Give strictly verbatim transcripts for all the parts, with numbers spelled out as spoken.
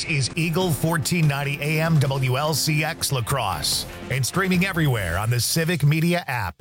This is Eagle fourteen ninety A M W L C X La Crosse and streaming everywhere on the Civic Media app.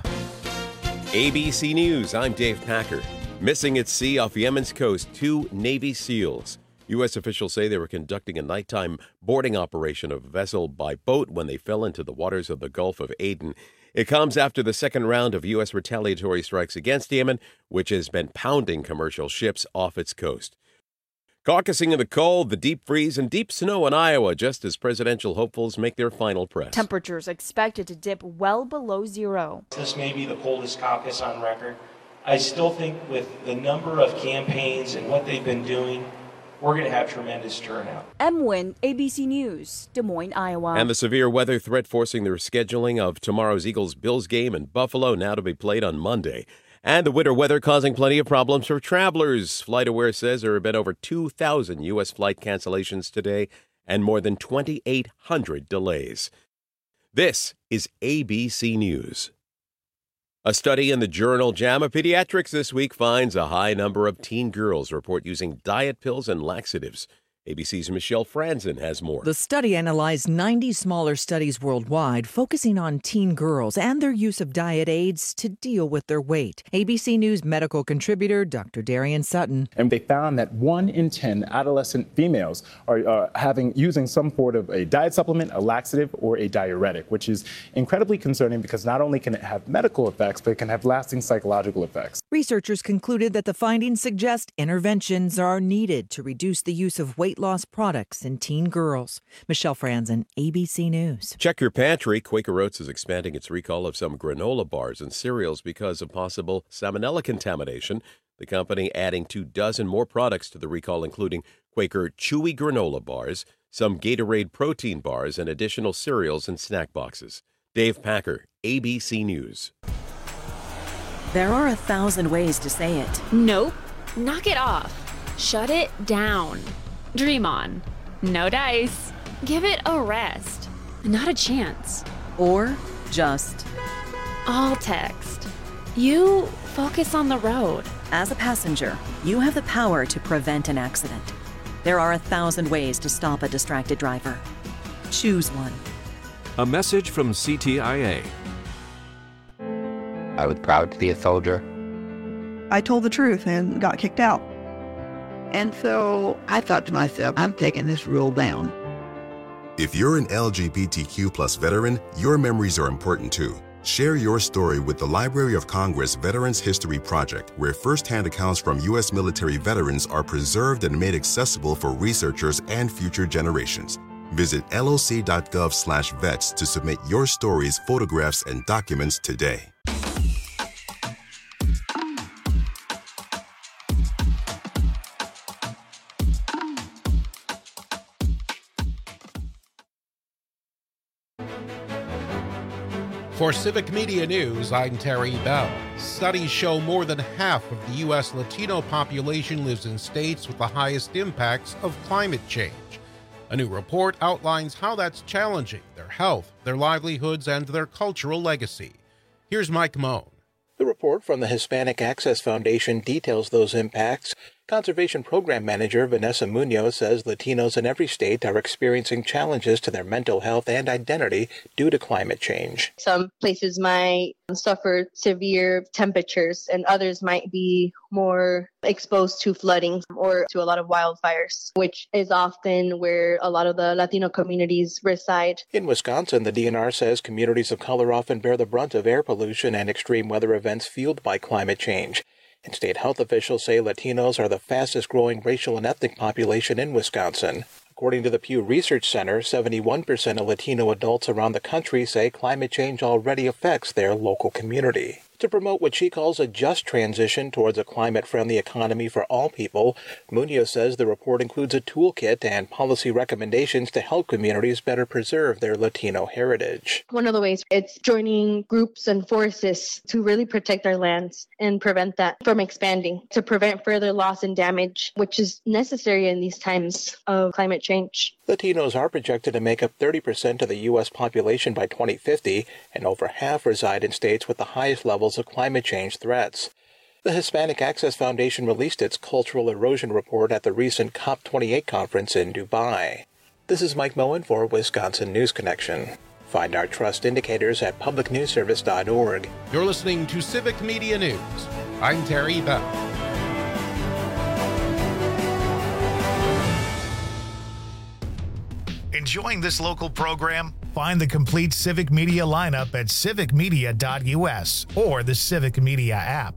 A B C News, I'm Dave Packer. Missing at sea off Yemen's coast, two Navy SEALs. U S officials say they were conducting a nighttime boarding operation of a vessel by boat when they fell into the waters of the Gulf of Aden. It comes after the second round of U S retaliatory strikes against Yemen, which has been pounding commercial ships off its coast. Caucusing in the cold, the deep freeze, and deep snow in Iowa just as presidential hopefuls make their final press. Temperatures expected to dip well below zero. This may be the coldest caucus on record. I still think with the number of campaigns and what they've been doing, we're going to have tremendous turnout. M. Wynn, A B C News, Des Moines, Iowa. And the severe weather threat forcing the rescheduling of tomorrow's Eagles-Bills game in Buffalo, now to be played on Monday. And the winter weather causing plenty of problems for travelers. FlightAware says there have been over two thousand U S flight cancellations today and more than twenty-eight hundred delays. This is A B C News. A study in the journal JAMA Pediatrics this week finds a high number of teen girls report using diet pills and laxatives. A B C's Michelle Franzen has more. The study analyzed ninety smaller studies worldwide, focusing on teen girls and their use of diet aids to deal with their weight. A B C News medical contributor Doctor Darian Sutton. And they found that one in ten adolescent females are uh, having using some sort of a diet supplement, a laxative, or a diuretic, which is incredibly concerning because not only can it have medical effects, but it can have lasting psychological effects. Researchers concluded that the findings suggest interventions are needed to reduce the use of weight loss products in teen girls. Michelle Franzen, A B C News. Check your pantry. Quaker Oats is expanding its recall of some granola bars and cereals because of possible salmonella contamination. The company adding two dozen more products to the recall, including Quaker Chewy granola bars, some Gatorade protein bars, and additional cereals and snack boxes. Dave Packer, A B C News. There are a thousand ways to say it. Nope. Knock it off. Shut it down. Dream on. No dice. Give it a rest. Not a chance. Or just all text. You focus on the road. As a passenger, you have the power to prevent an accident. There are a thousand ways to stop a distracted driver. Choose one. A message from C T I A. I was proud to be a soldier. I told the truth and got kicked out. And so I thought to myself, I'm taking this rule down. If you're an L G B T Q plus veteran, your memories are important too. Share your story with the Library of Congress Veterans History Project, where firsthand accounts from U S military veterans are preserved and made accessible for researchers and future generations. Visit loc.gov slash vets to submit your stories, photographs, and documents today. For Civic Media News, I'm Terry Bell. Studies show more than half of the U S Latino population lives in states with the highest impacts of climate change. A new report outlines how that's challenging their health, their livelihoods, and their cultural legacy. Here's Mike Moan. The report from the Hispanic Access Foundation details those impacts. Conservation Program Manager Vanessa Munoz says Latinos in every state are experiencing challenges to their mental health and identity due to climate change. Some places might suffer severe temperatures and others might be more exposed to flooding or to a lot of wildfires, which is often where a lot of the Latino communities reside. In Wisconsin, the D N R says communities of color often bear the brunt of air pollution and extreme weather events fueled by climate change. And state health officials say Latinos are the fastest growing racial and ethnic population in Wisconsin. According to the Pew Research Center, seventy-one percent of Latino adults around the country say climate change already affects their local community. To promote what she calls a just transition towards a climate-friendly economy for all people, Munoz says the report includes a toolkit and policy recommendations to help communities better preserve their Latino heritage. One of the ways it's joining groups and forces to really protect our lands and prevent that from expanding, to prevent further loss and damage, which is necessary in these times of climate change. Latinos are projected to make up thirty percent of the U S population by twenty fifty, and over half reside in states with the highest levels of climate change threats. The Hispanic Access Foundation released its Cultural Erosion Report at the recent COP twenty-eight conference in Dubai. This is Mike Moen for Wisconsin News Connection. Find our trust indicators at public news service dot org. You're listening to Civic Media News. I'm Terry Bell. Enjoying this local program? Find the complete Civic Media lineup at civic media dot u s or the Civic Media app.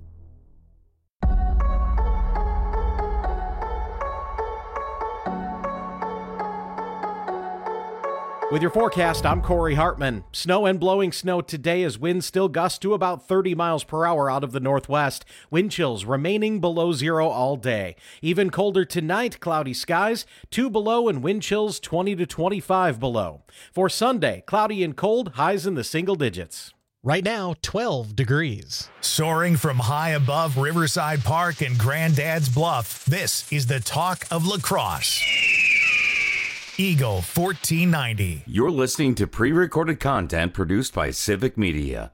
With your forecast, I'm Corey Hartman. Snow and blowing snow today as winds still gust to about thirty miles per hour out of the northwest. Wind chills remaining below zero all day. Even colder tonight, cloudy skies, two below and wind chills twenty to twenty-five below. For Sunday, cloudy and cold, highs in the single digits. Right now, twelve degrees. Soaring from high above Riverside Park and Granddad's Bluff, this is the talk of La Crosse. Eagle fourteen ninety. You're listening to pre-recorded content produced by Civic Media.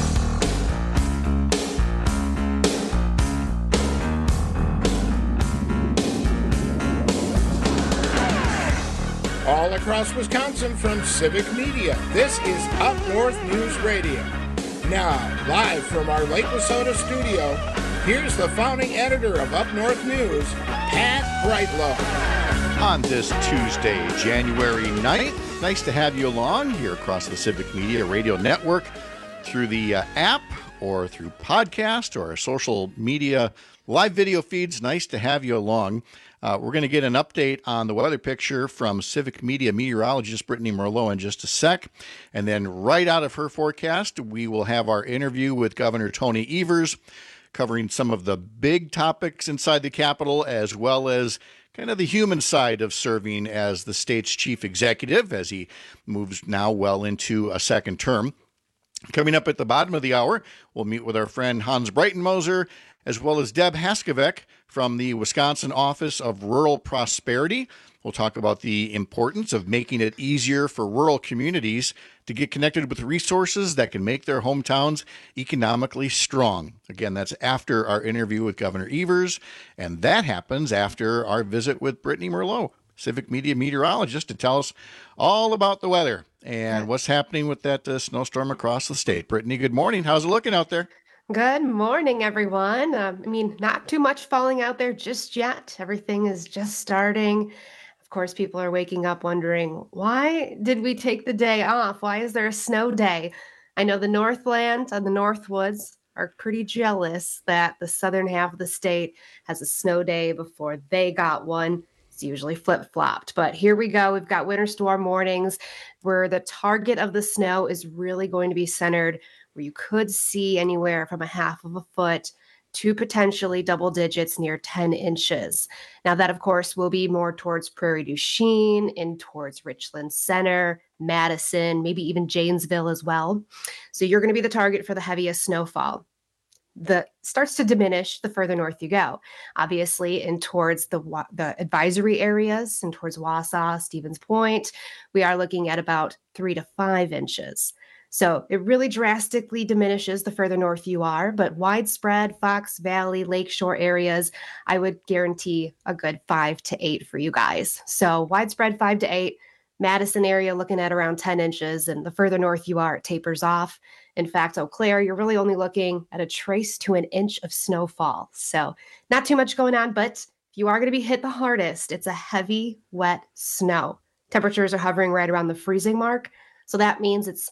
All across Wisconsin from Civic Media, this is Up North News Radio. Now, live from our Lake Wissota studio, here's the founding editor of Up North News, Pat Brightlow. On this Tuesday, January ninth, nice to have you along here across the Civic Media Radio Network through the uh, app or through podcast or our social media live video feeds. Nice to have you along. Uh, we're going to get an update on the weather picture from Civic Media meteorologist Brittany Merlot in just a sec. And then right out of her forecast, we will have our interview with Governor Tony Evers covering some of the big topics inside the Capitol, as well as kind of the human side of serving as the state's chief executive as he moves now well into a second term. Coming up at the bottom of the hour, we'll meet with our friend Hans Breitenmoser, as well as Deb Haskevec from the Wisconsin Office of Rural Prosperity. We'll talk about the importance of making it easier for rural communities to get connected with resources that can make their hometowns economically strong. Again, that's after our interview with Governor Evers, and that happens after our visit with Brittany Merlot, Civic Media meteorologist, to tell us all about the weather and what's happening with that uh, snowstorm across the state. Brittany, good morning. How's it looking out there? Good morning, everyone. Um, I mean, not too much falling out there just yet. Everything is just starting. Of course, people are waking up wondering, why did we take the day off? Why is there a snow day? I know the Northland and the Northwoods are pretty jealous that the southern half of the state has a snow day before they got one. It's usually flip-flopped, but here we go. We've got winter storm warnings where the target of the snow is really going to be centered where you could see anywhere from a half of a foot to potentially double digits near ten inches. Now that, of course, will be more towards Prairie du Chien and towards Richland Center, Madison, maybe even Janesville as well. So you're going to be the target for the heaviest snowfall. The starts to diminish the further north you go, obviously, and towards the the advisory areas and towards Wausau, Stevens Point, we are looking at about three to five inches. So it really drastically diminishes the further north you are, but widespread Fox Valley, Lakeshore areas, I would guarantee a good five to eight for you guys. So widespread five to eight, Madison area looking at around ten inches, and the further north you are, it tapers off. In fact, Eau Claire, you're really only looking at a trace to an inch of snowfall. So not too much going on, but if you are going to be hit the hardest, it's a heavy, wet snow. Temperatures are hovering right around the freezing mark. So that means it's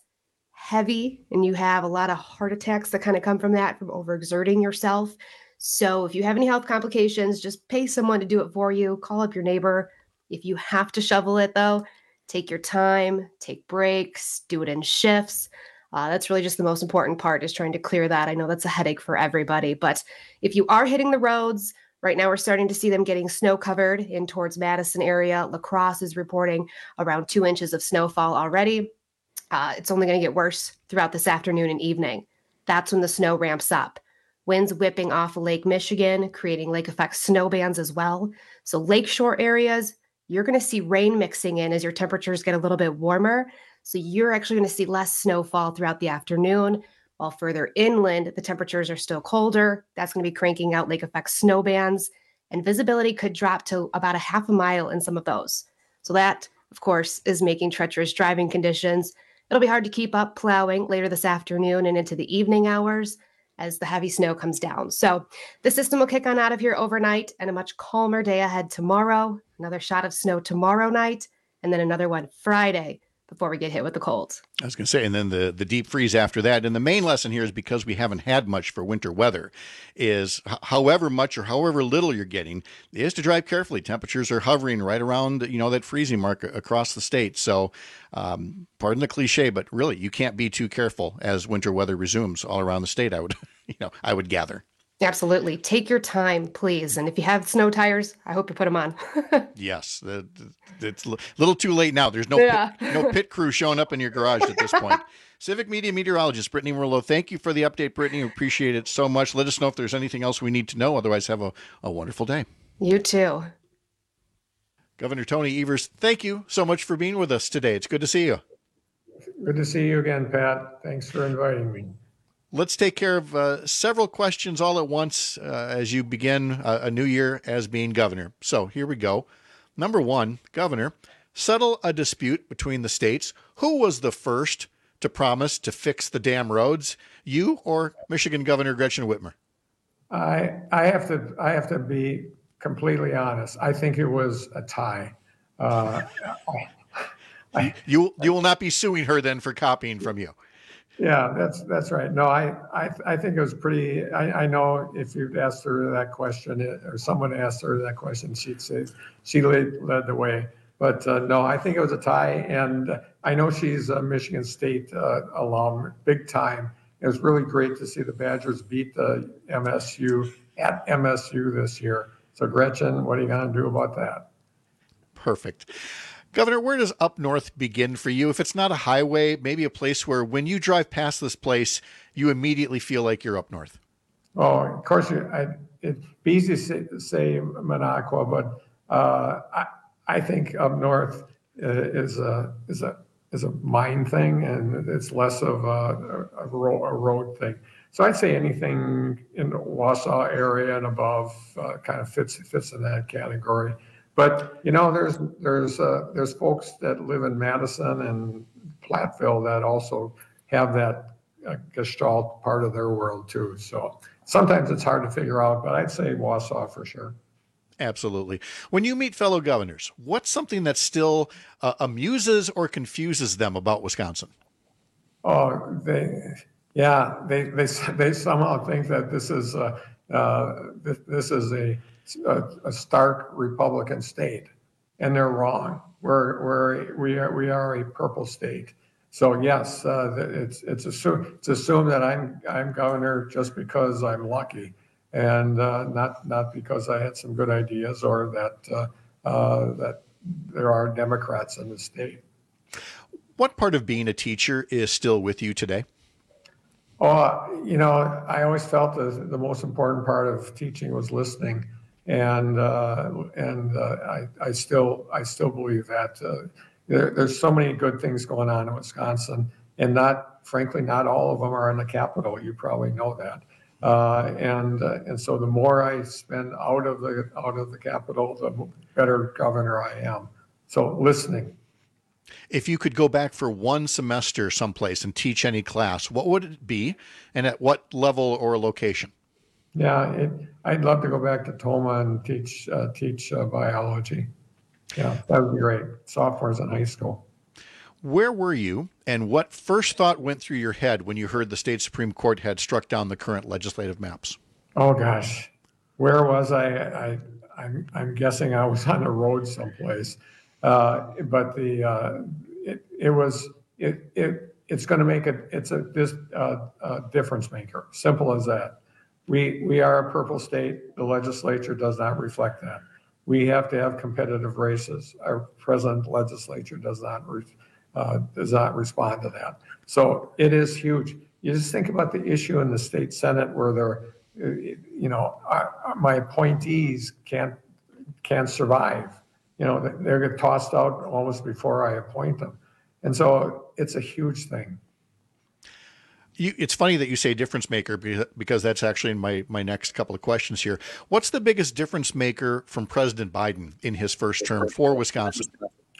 heavy and you have a lot of heart attacks that kind of come from that, from overexerting yourself. So if you have any health complications, just pay someone to do it for you. Call up your neighbor. If you have to shovel it, though, take your time, take breaks, do it in shifts. Uh, that's really just the most important part, is trying to clear that. I know that's a headache for everybody, but if you are hitting the roads, right now we're starting to see them getting snow covered in towards Madison area. La Crosse is reporting around two inches of snowfall already. Uh, it's only going to get worse throughout this afternoon and evening. That's when the snow ramps up. Winds whipping off of Lake Michigan, creating lake effect snow bands as well. So lakeshore areas, you're going to see rain mixing in as your temperatures get a little bit warmer. So you're actually going to see less snowfall throughout the afternoon, while further inland, the temperatures are still colder. That's going to be cranking out lake effect snow bands, and visibility could drop to about a half a mile in some of those. So that, of course, is making treacherous driving conditions. It'll be hard to keep up plowing later this afternoon and into the evening hours as the heavy snow comes down. So the system will kick on out of here overnight and a much calmer day ahead tomorrow. Another shot of snow tomorrow night, and then another one Friday before we get hit with the cold. I was going to say, and then the, the deep freeze after that. And the main lesson here is, because we haven't had much for winter weather, is h- however much or however little you're getting, is to drive carefully. Temperatures are hovering right around, you know, that freezing mark across the state. So um, pardon the cliche, but really you can't be too careful as winter weather resumes all around the state, I would, you know, I would gather. Absolutely. Take your time, please. And if you have snow tires, I hope you put them on. Yes. The, the, it's a little too late now. There's no, Yeah. pit, no pit crew showing up in your garage at this point. Civic Media meteorologist Brittany Merlot, thank you for the update, Brittany. We appreciate it so much. Let us know if there's anything else we need to know. Otherwise, have a, a wonderful day. You too. Governor Tony Evers, thank you so much for being with us today. It's good to see you. Good to see you again, Pat. Thanks for inviting me. Let's take care of uh, several questions all at once uh, as you begin a, a new year as being governor. So here we go. Number one, Governor, settle a dispute between the states. Who was the first to promise to fix the damn roads, you or Michigan Governor Gretchen Whitmer? I I have to I have to be completely honest. I think it was a tie. Uh, I, you you will not be suing her then for copying from you. Yeah, that's that's right. No, I I, I think it was pretty. I, I know if you'd asked her that question, or someone asked her that question, she'd say she led, led the way. But uh, no, I think it was a tie, and I know she's a Michigan State uh, alum, big time. It was really great to see the Badgers beat the M S U at M S U this year. So Gretchen, what are you going to do about that? Perfect. Governor, where does up north begin for you? If it's not a highway, maybe a place where when you drive past this place, you immediately feel like you're up north. Oh, of course, you, I, it'd be easy to say, say Minocqua, but uh, I, I think up north is a is a is a mine thing, and it's less of a, a, road, a road thing. So I'd say anything in the Wausau area and above uh, kind of fits fits in that category. But you know, there's there's uh, there's folks that live in Madison and Platteville that also have that uh, Gestalt part of their world too. So sometimes it's hard to figure out, but I'd say Wausau for sure. Absolutely. When you meet fellow governors, what's something that still uh, amuses or confuses them about Wisconsin? Oh, they, yeah, they they they somehow think that this is uh, uh, this, this is a, a a stark Republican state, and they're wrong. We're we're we are we are a purple state. So yes, uh, it's it's assumed it's assumed that I'm I'm governor just because I'm lucky, and uh, not not because I had some good ideas or that uh, uh, that there are Democrats in the state. What part of being a teacher is still with you today? Oh, you know, I always felt that the most important part of teaching was listening, and uh, and uh, I I still I still believe that. Uh, there, there's so many good things going on in Wisconsin, and not frankly not all of them are in the capital. You probably know that. Uh, and uh, and so the more I spend out of the out of the capital, the better governor I am. So listening. If you could go back for one semester someplace and teach any class, what would it be, and at what level or location? Yeah, it, I'd love to go back to Toma and teach uh, teach uh, biology. Yeah, that would be great. Sophomores in high school. Where were you, and what first thought went through your head when you heard the state Supreme Court had struck down the current legislative maps? Oh gosh, where was I? I I'm I'm guessing I was on the road someplace. Uh, but the uh, it it was it it it's going to make it it's a this uh, uh, difference maker. Simple as that. We we are a purple state. The legislature does not reflect that. We have to have competitive races. Our present legislature does not re, uh, does not respond to that. So it is huge. You just think about the issue in the state Senate where they're you know our, my appointees can't can't survive. You know, they get tossed out almost before I appoint them. And so it's a huge thing. You, it's funny that you say difference maker because that's actually in my, my next couple of questions here. What's the biggest difference maker from President Biden in his first term for Wisconsin?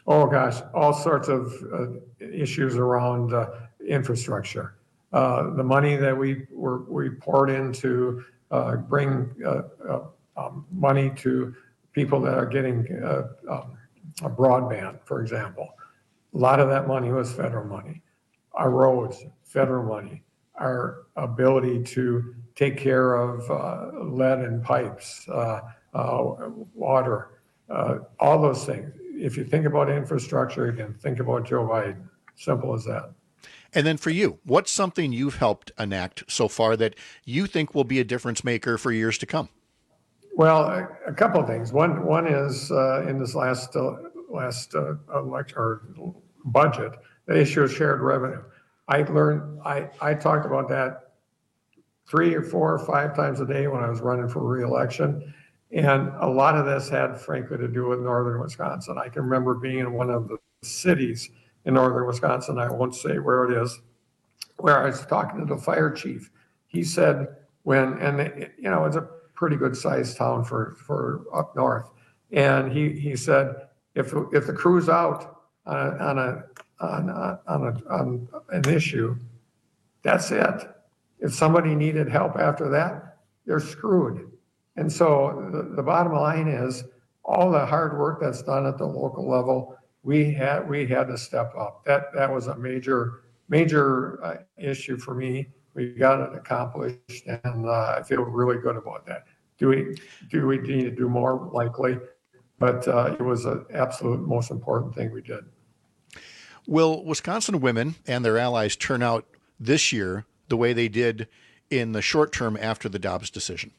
Oh gosh, all sorts of uh, issues around uh, infrastructure. Uh, the money that we were, we poured into uh, bring uh, uh, um, money to people that are getting uh, um, a broadband, for example. A lot of that money was federal money. Our roads, federal money. Our ability to take care of uh, lead in pipes, uh, uh, water, uh, all those things. If you think about infrastructure, you can think about Joe Biden. Simple as that. And then for you, what's something you've helped enact so far that you think will be a difference maker for years to come? Well, a, a couple of things. One one is uh, in this last uh, last uh, elect or budget, the issue of shared revenue. I learned I I talked about that three or four or five times a day when I was running for re-election. And a lot of this had, frankly, to do with northern Wisconsin. I can remember being in one of the cities in northern Wisconsin, I won't say where it is, where I was talking to the fire chief. He said when, and it, you know, it's a pretty good sized town for, for up north. And he, he said, if, if the crew's out on a, on a, on a, on a, on an issue, that's it. If somebody needed help after that, they're screwed. And so the, the bottom line is all the hard work that's done at the local level, we had we had to step up. That that was a major major uh, issue for me. We got it accomplished, and uh, I feel really good about that. Do we do we need to do more? Likely, but uh, it was an absolute most important thing we did. Will Wisconsin women and their allies turn out this year the way they did in the short term after the Dobbs decision?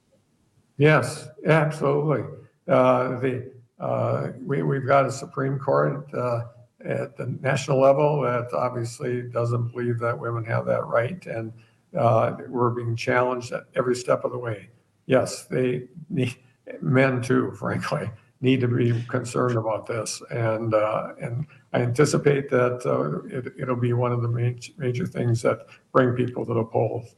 Yes, absolutely. Uh, the uh, we we've got a Supreme Court uh, at the national level that obviously doesn't believe that women have that right, and uh, we're being challenged at every step of the way. Yes, they need, men too, frankly, need to be concerned about this, and uh, and I anticipate that uh, it, it'll be one of the major, major things that bring people to the polls.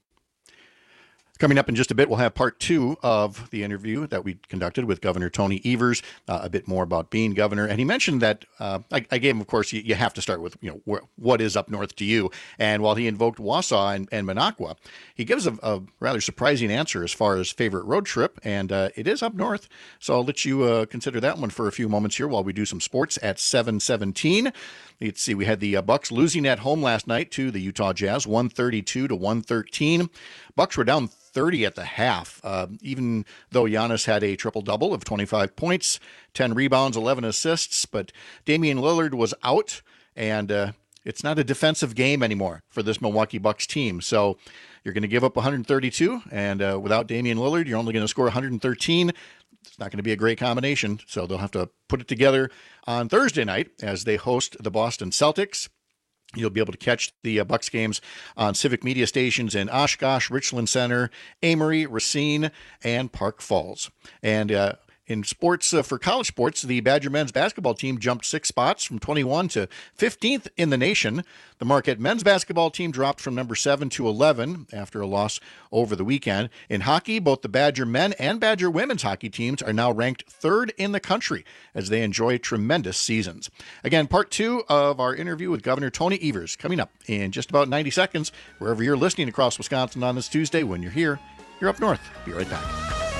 Coming up in just a bit, we'll have part two of the interview that we conducted with Governor Tony Evers, uh, a bit more about being governor. And he mentioned that, uh, I, I gave him, of course, you, you have to start with, you know, wh- what is up north to you? And while he invoked Wausau and, and Minocqua, he gives a, a rather surprising answer as far as favorite road trip, and uh, it is up north. So I'll let you uh, consider that one for a few moments here while we do some sports at seven seventeen. Let's see, we had the uh, Bucks losing at home last night to the Utah Jazz, one thirty-two to one thirteen. Bucks were down thirty at the half, uh, even though Giannis had a triple-double of twenty-five points, ten rebounds, eleven assists, but Damian Lillard was out, and uh, it's not a defensive game anymore for this Milwaukee Bucks team. So you're going to give up one thirty-two, and uh, without Damian Lillard, you're only going to score one thirteen. It's not going to be a great combination, so they'll have to put it together on Thursday night as they host the Boston Celtics. You'll be able to catch the uh, Bucks games on Civic Media stations in Oshkosh, Richland Center, Amory, Racine, and Park Falls. And uh, in sports, uh, for college sports, the Badger men's basketball team jumped six spots from twenty-one to fifteenth in the nation. The Marquette men's basketball team dropped from number seven to eleven after a loss over the weekend. In hockey, both the Badger men and Badger women's hockey teams are now ranked third in the country as they enjoy tremendous seasons. Again, part two of our interview with Governor Tony Evers coming up in just about ninety seconds, wherever you're listening across Wisconsin on this Tuesday. When you're here, you're up north. Be right back.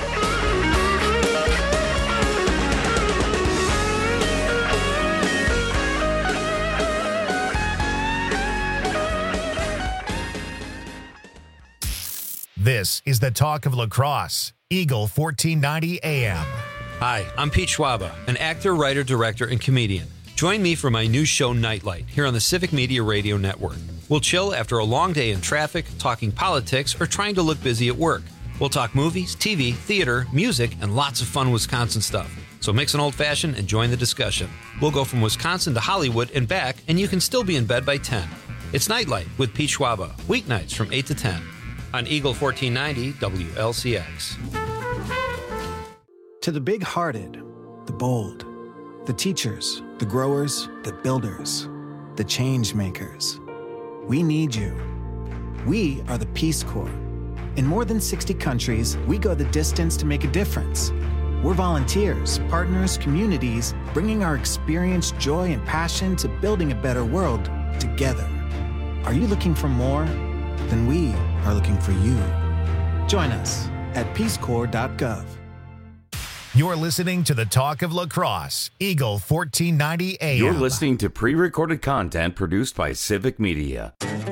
This is the Talk of La Crosse, Eagle fourteen ninety A M. Hi, I'm Pete Schwaba, an actor, writer, director, and comedian. Join me for my new show, Nightlight, here on the Civic Media Radio Network. We'll chill after a long day in traffic, talking politics, or trying to look busy at work. We'll talk movies, T V, theater, music, and lots of fun Wisconsin stuff. So mix an old-fashioned and join the discussion. We'll go from Wisconsin to Hollywood and back, and you can still be in bed by ten. It's Nightlight with Pete Schwaba, weeknights from eight to ten. On Eagle fourteen ninety W L C X. To the big-hearted, the bold, the teachers, the growers, the builders, the change makers, we need you. We are the Peace Corps. In more than sixty countries, we go the distance to make a difference. We're volunteers, partners, communities, bringing our experience, joy, and passion to building a better world together. Are you looking for more? Then we are looking for you. Join us at peace corps dot gov. You're listening to the Talk of La Crosse, Eagle fourteen ninety A M. You're listening to pre-recorded content produced by Civic Media.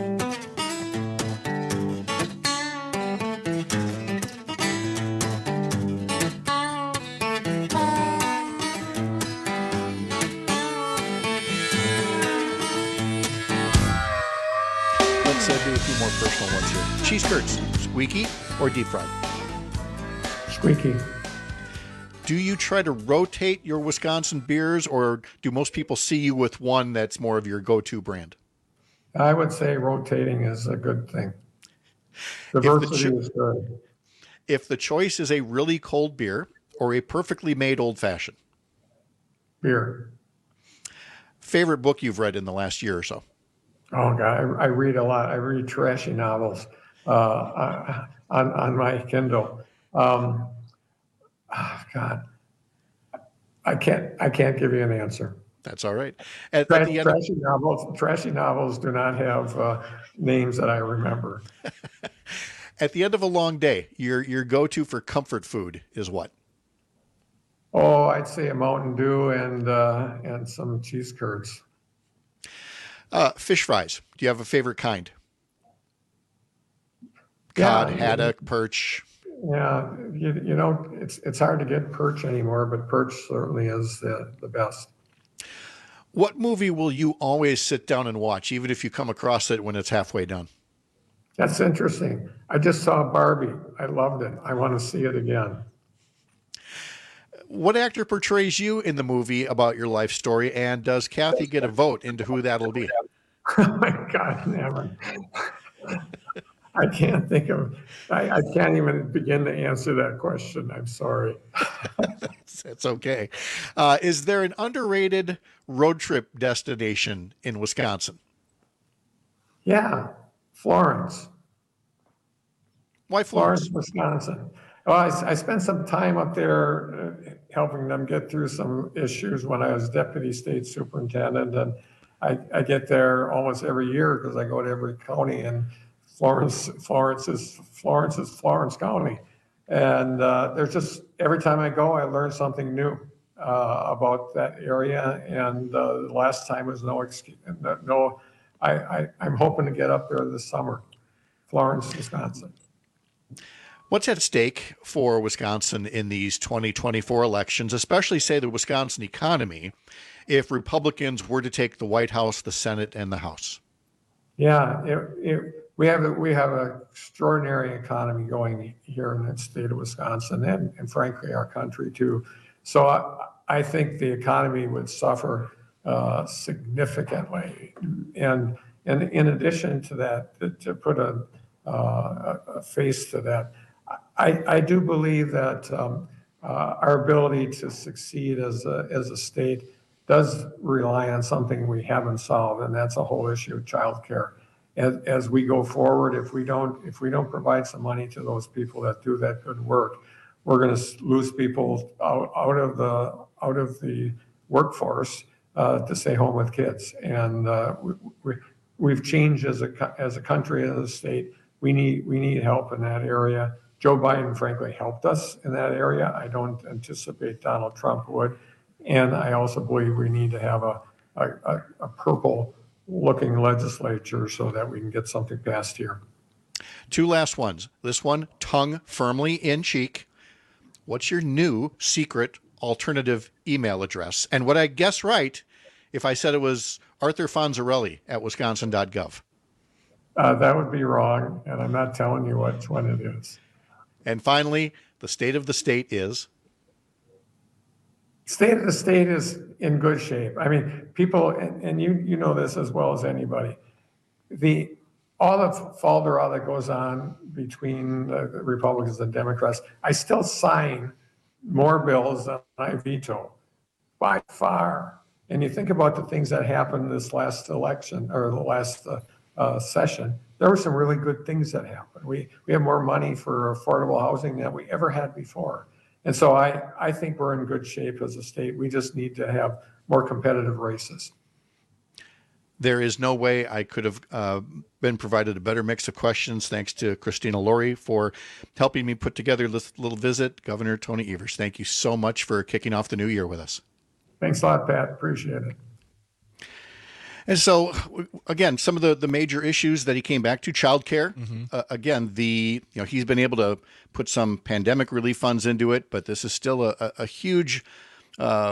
Let's uh, do a few more personal ones here. Cheese curds, squeaky or deep fried? Squeaky. Do you try to rotate your Wisconsin beers, or do most people see you with one that's more of your go-to brand? I would say rotating is a good thing. Diversity cho- is good. If the choice is a really cold beer or a perfectly made old-fashioned? Beer. Favorite book you've read in the last year or so? Oh, God, I, I read a lot. I read trashy novels uh, on, on my Kindle. Um, oh, God, I can't I can't give you an answer. That's all right. At, Tra- at the end trashy of- novels, trashy novels do not have uh, names that I remember. At the end of a long day, your your go-to for comfort food is what? Oh, I'd say a Mountain Dew and uh, and some cheese curds. Uh, fish fries. Do you have a favorite kind? Cod, Yeah, haddock, perch. Yeah, you, you know, it's it's hard to get perch anymore, but perch certainly is the, the best. What movie will you always sit down and watch, even if you come across it when it's halfway done? That's interesting. I just saw Barbie. I loved it. I want to see it again. What actor portrays you in the movie about your life story, and does Kathy get a vote into who that'll be? Oh my God, never. I can't think of, I, I can't even begin to answer that question. I'm sorry. That's okay. Uh, is there an underrated road trip destination in Wisconsin? Yeah, Florence. Why Florence? Florence, Wisconsin. Well, I, I spent some time up there uh, helping them get through some issues when I was deputy state superintendent. And I, I get there almost every year because I go to every county, and Florence, Florence is Florence is Florence County. And uh, there's just, every time I go, I learn something new uh, about that area. And uh, the last time was no excuse. No, I, I, I'm hoping to get up there this summer. Florence, Wisconsin. What's at stake for Wisconsin in these twenty twenty-four elections, especially, say, the Wisconsin economy, if Republicans were to take the White House, the Senate, and the House? Yeah, it, it, we have a, we have an extraordinary economy going here in the state of Wisconsin, and, and frankly, our country too. So I, I think the economy would suffer uh, significantly. And, and in addition to that, to, to put a, uh, a face to that, I, I do believe that um, uh, our ability to succeed as a, as a state does rely on something we haven't solved, and that's a whole issue of childcare. As, as we go forward, if we don't if we don't provide some money to those people that do that good work, we're going to lose people out, out of the out of the workforce uh, to stay home with kids. And uh, we, we, we've changed as a as a country, as a state. We need we need help in that area. Joe Biden, frankly, helped us in that area. I don't anticipate Donald Trump would. And I also believe we need to have a, a, a purple-looking legislature so that we can get something passed here. Two last ones. This one, tongue firmly in cheek. What's your new secret alternative email address? And would I guess right if I said it was Arthur Fonzarelli at wisconsin dot gov? Uh, that would be wrong, and I'm not telling you which one it is. And finally, the state of the state is? State of the state is in good shape. I mean, people, and, and you you know this as well as anybody, the all the falderall that goes on between the Republicans and Democrats, I still sign more bills than I veto, by far. And you think about the things that happened this last election, or the last uh, uh, session, there were some really good things that happened. We we have more money for affordable housing than we ever had before. And so I, I think we're in good shape as a state. We just need to have more competitive races. There is no way I could have uh, been provided a better mix of questions. Thanks to Christina Laurie for helping me put together this little visit. Governor Tony Evers, thank you so much for kicking off the new year with us. Thanks a lot, Pat. Appreciate it. And so, again, some of the, the major issues that he came back to, childcare. Mm-hmm. Uh, again, the you know he's been able to put some pandemic relief funds into it, but this is still a, a, a huge, uh,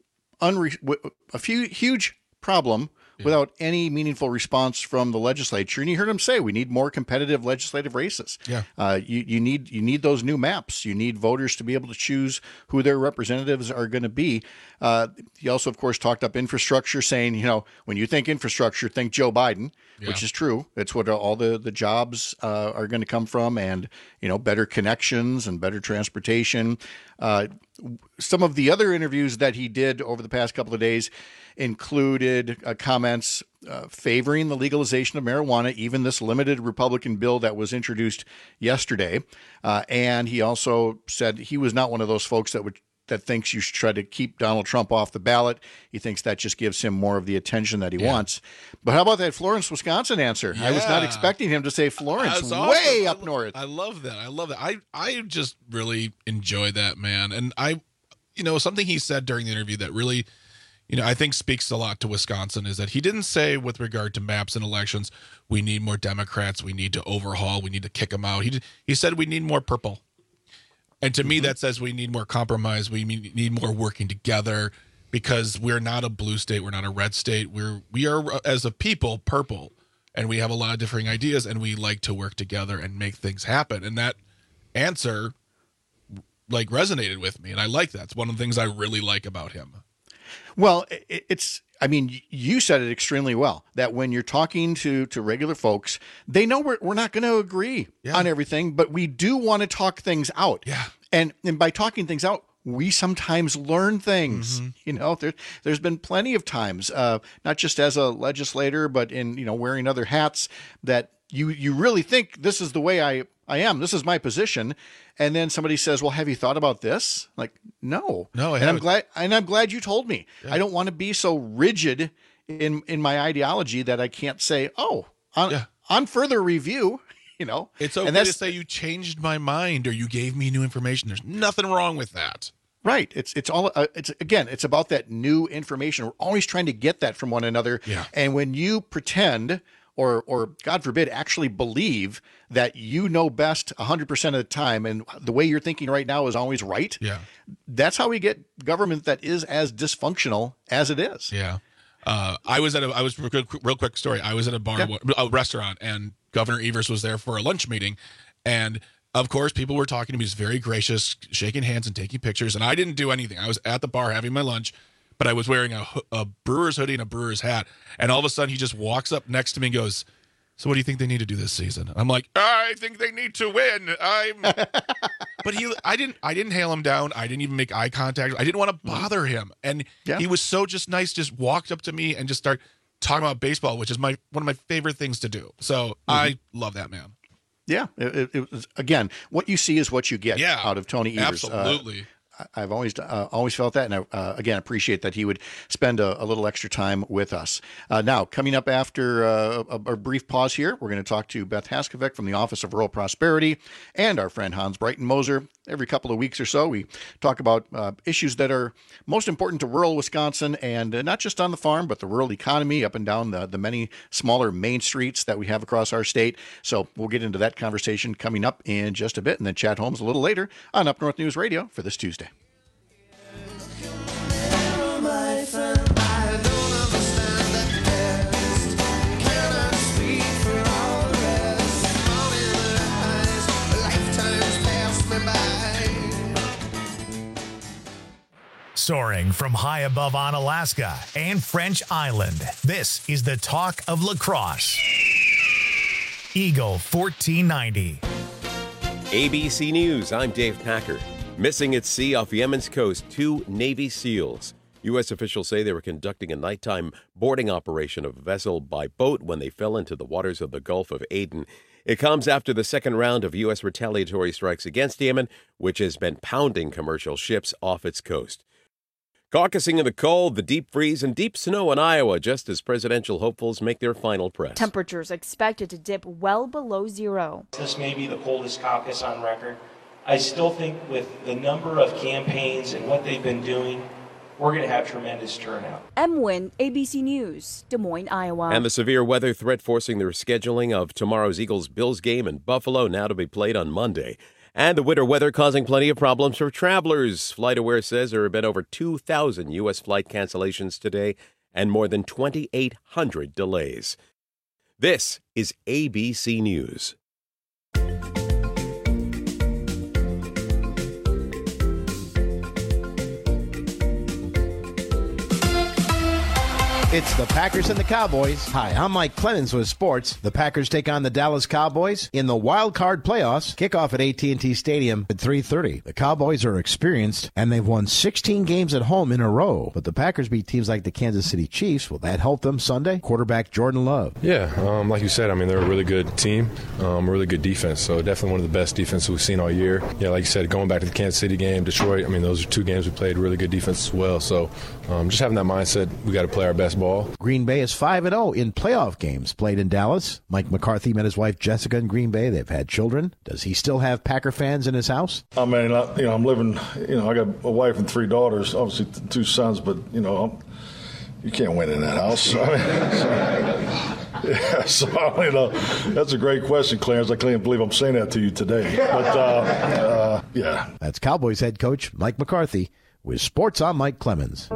unre- a few huge problem. Yeah. Without any meaningful response from the legislature. And you heard him say, we need more competitive legislative races. Yeah. Uh, you, you need you need those new maps. You need voters to be able to choose who their representatives are going to be. Uh, he also, of course, talked up infrastructure, saying, you know, when you think infrastructure, think Joe Biden, yeah. which is true. It's what all the, the jobs uh, are going to come from, and, you know, better connections and better transportation. Uh, some of the other interviews that he did over the past couple of days included uh, comments uh, favoring the legalization of marijuana, even this limited Republican bill that was introduced yesterday. Uh, and he also said he was not one of those folks that would that thinks you should try to keep Donald Trump off the ballot. He thinks that just gives him more of the attention that he yeah. wants. But how about that Florence, Wisconsin answer? Yeah. I was not expecting him to say Florence, way awesome. up north. I love that. I love that. I, I just really enjoy that, man. And I, you know, something he said during the interview that really, you know, I think speaks a lot to Wisconsin is that he didn't say with regard to maps and elections, we need more Democrats, we need to overhaul, we need to kick them out. He he said we need more purple. And to mm-hmm. me, that says we need more compromise. We need more working together because we're not a blue state. We're not a red state. We're, we are, as a people, purple. And we have a lot of differing ideas, and we like to work together and make things happen. And that answer, like, resonated with me. And I like that. It's one of the things I really like about him. Well, it's, I mean, you said it extremely well, that when you're talking to, to regular folks, they know we're, we're not going to agree yeah. on everything, but we do want to talk things out. Yeah. And, and by talking things out, we sometimes learn things. Mm-hmm. You know, there, there's been plenty of times, uh, not just as a legislator, but in, you know, wearing other hats, that you, you really think this is the way I, I am. This is my position. And then somebody says, well, have you thought about this? Like, no, no. I and haven't. I'm glad, and I'm glad you told me. Yeah. I don't want to be so rigid in, in my ideology that I can't say, oh, on, yeah. on further review, you know, it's okay and to say you changed my mind or you gave me new information. There's nothing wrong with that. Right. It's, it's all, uh, it's again, it's about that new information. We're always trying to get that from one another. Yeah. And when you pretend or, or God forbid, actually believe that you know best one hundred percent of the time, and the way you're thinking right now is always right. Yeah. That's how we get government that is as dysfunctional as it is. Yeah. Uh, I was at a, I was real, real quick story. I was at a bar, yeah. a restaurant, and Governor Evers was there for a lunch meeting. And of course, people were talking to me. He was very gracious, shaking hands and taking pictures. And I didn't do anything. I was at the bar having my lunch, but I was wearing a, a brewer's hoodie and a brewer's hat. And all of a sudden, he just walks up next to me and goes, so what do you think they need to do this season? I'm like, I think they need to win. I'm, but he, I didn't, I didn't hail him down. I didn't even make eye contact. I didn't want to bother him. And yeah. he was so just nice, just walked up to me and just started talking about baseball, which is my, one of my favorite things to do. So mm-hmm. I love that man. Yeah. It, it was, again, what you see is what you get yeah, out of Tony Evers. Absolutely. Uh, I've always uh, always felt that, and I, uh, again, appreciate that he would spend a, a little extra time with us. Uh, now, coming up after uh, a, a brief pause here, we're going to talk to Beth Haskovic from the Office of Rural Prosperity and our friend Hans Breitenmoser. Every couple of weeks or so, we talk about uh, issues that are most important to rural Wisconsin, and uh, not just on the farm, but the rural economy up and down the, the many smaller main streets that we have across our state. So we'll get into that conversation coming up in just a bit, and then Chad Holmes a little later on Up North News Radio for this Tuesday. Soaring from high above Onalaska and French Island, this is the talk of La Crosse. Eagle fourteen ninety. A B C News, I'm Dave Packer. Missing at sea off Yemen's coast, two Navy SEALs. U S officials say they were conducting a nighttime boarding operation of a vessel by boat when they fell into the waters of the Gulf of Aden. It comes after the second round of U S retaliatory strikes against Yemen, which has been pounding commercial ships off its coast. Caucusing in the cold, the deep freeze, and deep snow in Iowa just as presidential hopefuls make their final press. Temperatures expected to dip well below zero. This may be the coldest caucus on record. I still think with the number of campaigns and what they've been doing, we're going to have tremendous turnout. M. Wynn, A B C News, Des Moines, Iowa. And the severe weather threat forcing the rescheduling of tomorrow's Eagles-Bills game in Buffalo, now to be played on Monday. And the winter weather causing plenty of problems for travelers. FlightAware says there have been over two thousand U S flight cancellations today and more than twenty-eight hundred delays. This is A B C News. It's the Packers and the Cowboys. Hi, I'm Mike Clemens with sports. The Packers take on the Dallas Cowboys in the wild card playoffs. Kickoff at A T and T Stadium at three thirty. The Cowboys are experienced, and they've won sixteen games at home in a row. But the Packers beat teams like the Kansas City Chiefs. Will that help them Sunday? Quarterback Jordan Love. Yeah, um, like you said, I mean, they're a really good team, um, a really good defense. So definitely one of the best defenses we've seen all year. Yeah, like you said, going back to the Kansas City game, Detroit, I mean, those are two games we played really good defense as well. So um, just having that mindset, we got to play our best ball. Green Bay is five and oh in playoff games played in Dallas. Mike McCarthy met his wife Jessica in Green Bay. They've had children. Does he still have Packer fans in his house? I mean, I, you know, I'm living, you know, I got a wife and three daughters, obviously two sons, but, you know, I'm, you can't win in that house. I mean, so, yeah, so, you know, that's a great question, Clarence. I can't believe I'm saying that to you today. But, uh, uh, yeah. That's Cowboys head coach Mike McCarthy with Sports. I'm Mike Clemens.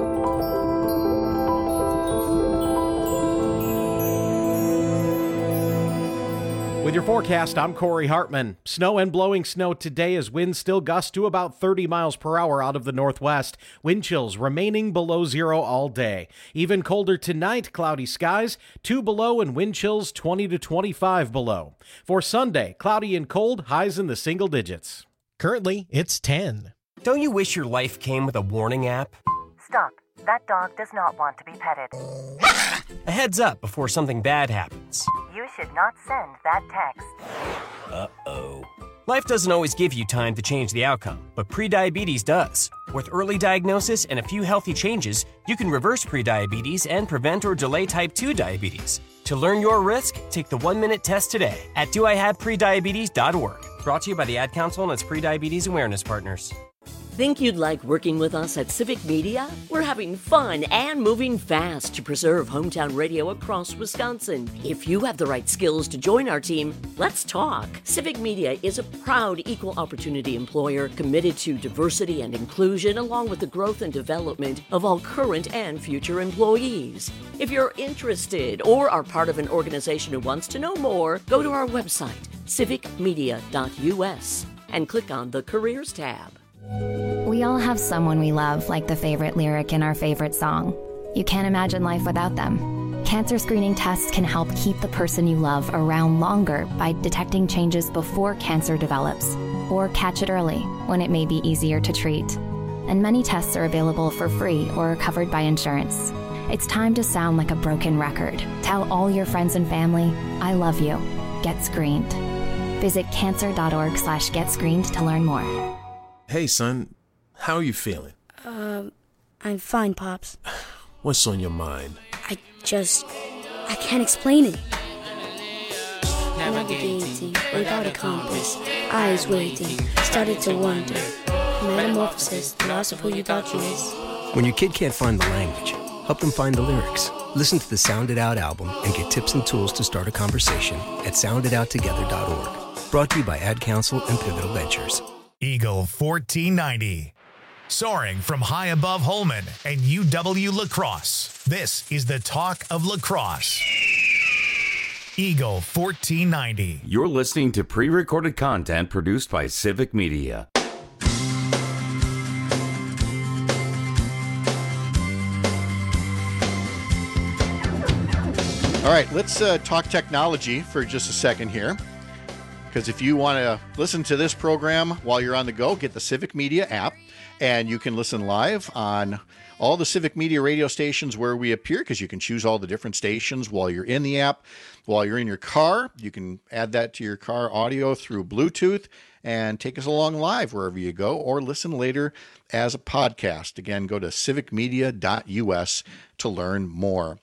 With your forecast, I'm Corey Hartman. Snow and blowing snow today as winds still gust to about thirty miles per hour out of the northwest. Wind chills remaining below zero all day. Even colder tonight, cloudy skies, two below and wind chills twenty to twenty-five below. For Sunday, cloudy and cold, highs in the single digits. Currently, it's ten. Don't you wish your life came with a warning app? Stop. That dog does not want to be petted. A heads up before something bad happens. You should not send that text. Uh-oh. Life doesn't always give you time to change the outcome, but prediabetes does. With early diagnosis and a few healthy changes, you can reverse prediabetes and prevent or delay type two diabetes. To learn your risk, take the one-minute test today at do I have prediabetes dot org. Brought to you by the Ad Council and its Prediabetes Awareness Partners. Think you'd like working with us at Civic Media? We're having fun and moving fast to preserve hometown radio across Wisconsin. If you have the right skills to join our team, let's talk. Civic Media is a proud equal opportunity employer committed to diversity and inclusion along with the growth and development of all current and future employees. If you're interested or are part of an organization who wants to know more, go to our website, civic media dot u s, and click on the Careers tab. We all have someone we love, like the favorite lyric in our favorite song. You can't imagine life without them. Cancer screening tests can help keep the person you love around longer by detecting changes before cancer develops, or catch it early when it may be easier to treat. And many tests are available for free or are covered by insurance. It's time to sound like a broken record. Tell all your friends and family, I love you. Get screened. Visit cancer dot org slash get screened to learn more. Hey, son, how are you feeling? Um, I'm fine, Pops. What's on your mind? I just... I can't explain it. Navigating without a compass, eyes waiting, started to wonder. Metamorphosis, the loss of who you thought you was. When your kid can't find the language, help them find the lyrics. Listen to the Sound It Out album and get tips and tools to start a conversation at sound it out together dot org. Brought to you by Ad Council and Pivotal Ventures. Eagle fourteen ninety. Soaring from high above Holmen and U W La Crosse. This is the talk of lacrosse. Eagle fourteen ninety. You're listening to pre-recorded content produced by Civic Media. All right, let's uh, talk technology for just a second here. Because if you want to listen to this program while you're on the go, get the Civic Media app. And you can listen live on all the Civic Media radio stations where we appear, because you can choose all the different stations while you're in the app. While you're in your car, you can add that to your car audio through Bluetooth and take us along live wherever you go, or listen later as a podcast. Again, go to civic media dot U S to learn more.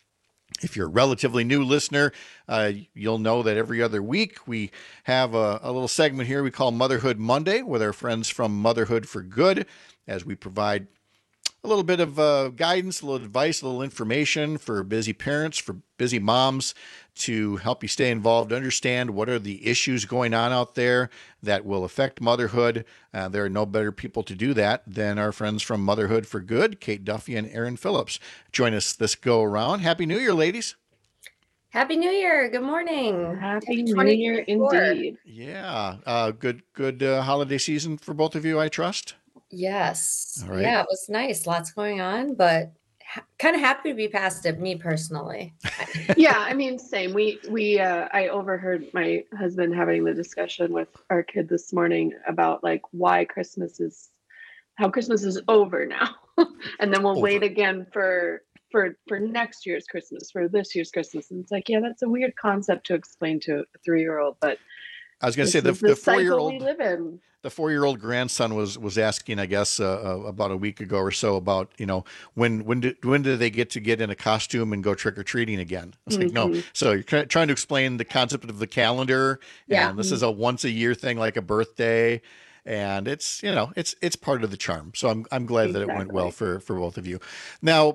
If you're a relatively new listener, uh, you'll know that every other week we have a, a little segment here we call Motherhood Monday with our friends from Motherhood for Good, as we provide a little bit of uh, guidance, a little advice, a little information for busy parents, for busy moms, to help you stay involved, understand what are the issues going on out there that will affect motherhood. Uh, there are no better people to do that than our friends from Motherhood for Good, Kate Duffy and Aaron Phillips. Join us this go around. Happy New Year, ladies. Happy New Year. Good morning. Happy New Year indeed. Yeah. Uh, good, good uh, holiday season for both of you, I trust. Yes. All right. Yeah, it was nice. Lots going on, but ha- kind of happy to be past it, me personally. Yeah, I mean, same. We, we, uh, I overheard my husband having the discussion with our kid this morning about like why Christmas is, how Christmas is over now. And then we'll over. wait again for, for, for next year's Christmas, for this year's Christmas. And it's like, yeah, that's a weird concept to explain to a three-year-old, but I was going to say the, the, the four-year-old we live in. The four-year-old grandson was was asking, I guess, uh, uh, about a week ago or so about, you know, when when do, when do they get to get in a costume and go trick-or-treating again? I was mm-hmm. like, no. So you're try, trying to explain the concept of the calendar. Yeah. And this is a once-a-year thing, like a birthday. And it's, you know, it's it's part of the charm. So I'm I'm glad exactly. that it went well for, for both of you. Now,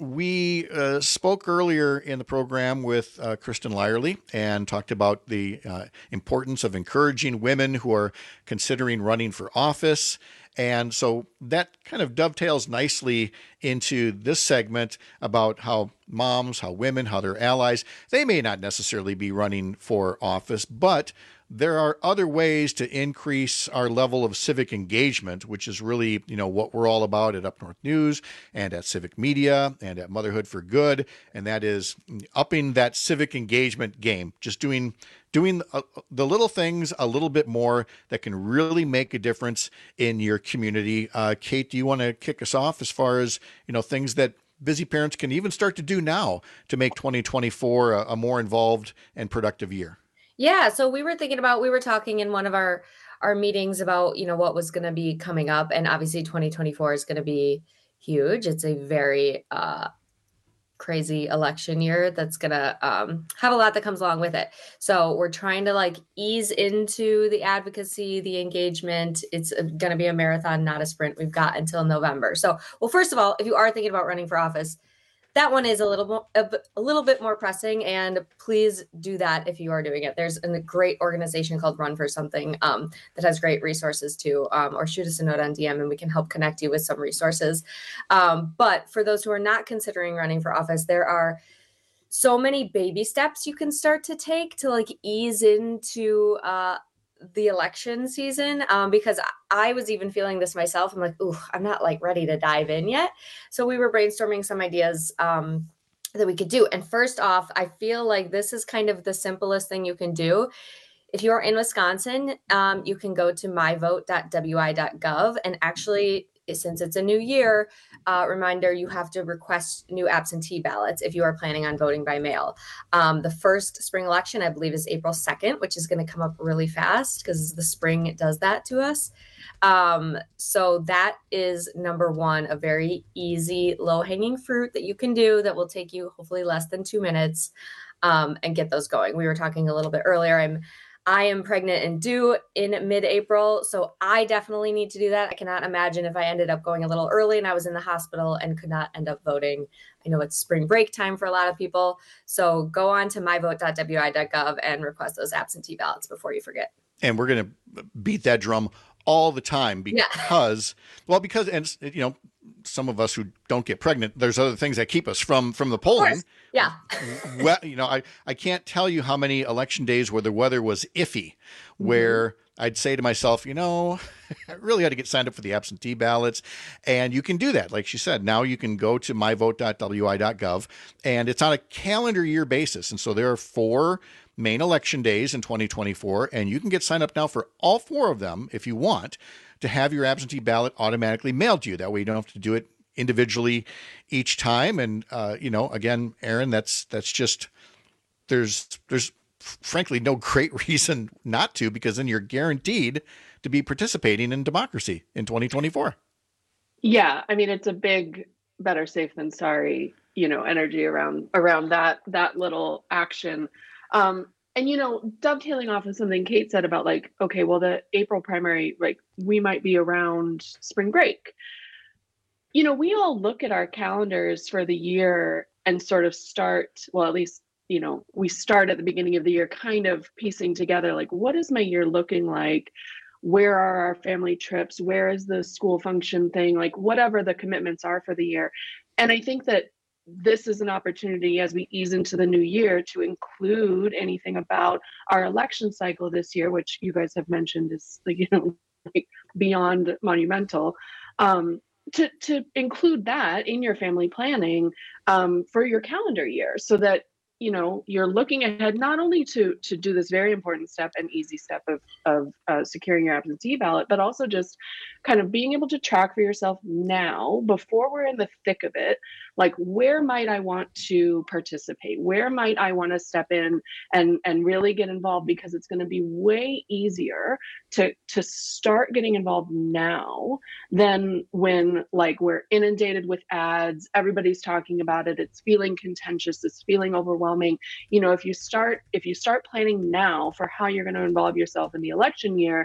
we uh, spoke earlier in the program with uh, Kristen Lyerly and talked about the uh, importance of encouraging women who are considering running for office. And so that kind of dovetails nicely into this segment about how moms, how women, how their allies, they may not necessarily be running for office, but there are other ways to increase our level of civic engagement, which is really, you know, what we're all about at Up North News and at Civic Media and at Motherhood for Good. And that is upping that civic engagement game, just doing doing uh, the little things a little bit more that can really make a difference in your community. Uh, Kate, do you want to kick us off as far as, you know, things that busy parents can even start to do now to make twenty twenty-four a, a more involved and productive year? Yeah, so we were thinking about, we were talking in one of our, our meetings about, you know, what was going to be coming up. And obviously twenty twenty-four is going to be huge. It's a very uh, crazy election year that's going to um, have a lot that comes along with it. So we're trying to like ease into the advocacy, the engagement. It's going to be a marathon, not a sprint. We've got until November. So, well, first of all, if you are thinking about running for office, that one is a little more, a, a little bit more pressing, and please do that if you are doing it. There's a great organization called Run for Something um, that has great resources too, um, or shoot us a note on D M and we can help connect you with some resources. Um, but for those who are not considering running for office, there are so many baby steps you can start to take to like ease into uh, the election season, um, because I was even feeling this myself. I'm like, ooh, I'm not like ready to dive in yet. So we were brainstorming some ideas um, that we could do. And first off, I feel like this is kind of the simplest thing you can do. If you're in Wisconsin, um, you can go to my vote dot w i dot gov and actually, since it's a new year, uh, reminder, you have to request new absentee ballots if you are planning on voting by mail. Um, the first spring election, I believe, is April second, which is going to come up really fast because the spring does that to us. Um, so that is number one, a very easy, low-hanging fruit that you can do that will take you hopefully less than two minutes um, and get those going. We were talking a little bit earlier. I'm I am pregnant and due in mid-April, so I definitely need to do that. I cannot imagine if I ended up going a little early and I was in the hospital and could not end up voting. I know it's spring break time for a lot of people, so go on to my vote dot w i dot gov and request those absentee ballots before you forget. And we're going to beat that drum all the time because, yeah. well, because, and you know, some of us who don't get pregnant, there's other things that keep us from, from the polling. Yeah. Well, you know, I, I can't tell you how many election days where the weather was iffy, where mm-hmm. I'd say to myself, you know, I really ought to get signed up for the absentee ballots. And you can do that. Like she said, now you can go to my vote dot w i dot gov and it's on a calendar year basis. And so there are four main election days in twenty twenty-four, and you can get signed up now for all four of them if you want to have your absentee ballot automatically mailed to you. That way you don't have to do it individually each time. And, uh, you know, again, Aaron, that's that's just, there's, there's frankly no great reason not to, because then you're guaranteed to be participating in democracy in twenty twenty-four. Yeah, I mean, it's a big better safe than sorry, you know, energy around around that that little action. Um, and, you know, dovetailing off of something Kate said about like, okay, well, the April primary, like we might be around spring break. You know, we all look at our calendars for the year and sort of start, well, at least, you know, we start at the beginning of the year kind of piecing together, like, what is my year looking like? Where are our family trips? Where is the school function thing? Like whatever the commitments are for the year. And I think that this is an opportunity as we ease into the new year to include anything about our election cycle this year, which you guys have mentioned is like, you know, like beyond monumental, um, to, to include that in your family planning um, for your calendar year so that, you know, you're looking ahead not only to to do this very important step and easy step of of uh, securing your absentee ballot, but also just kind of being able to track for yourself now before we're in the thick of it. Like, where might I want to participate? Where might I want to step in and and really get involved? Because it's going to be way easier to to start getting involved now than when like we're inundated with ads. Everybody's talking about it. It's feeling contentious. It's feeling overwhelming. You know, if you start if you start planning now for how you're going to involve yourself in the election year,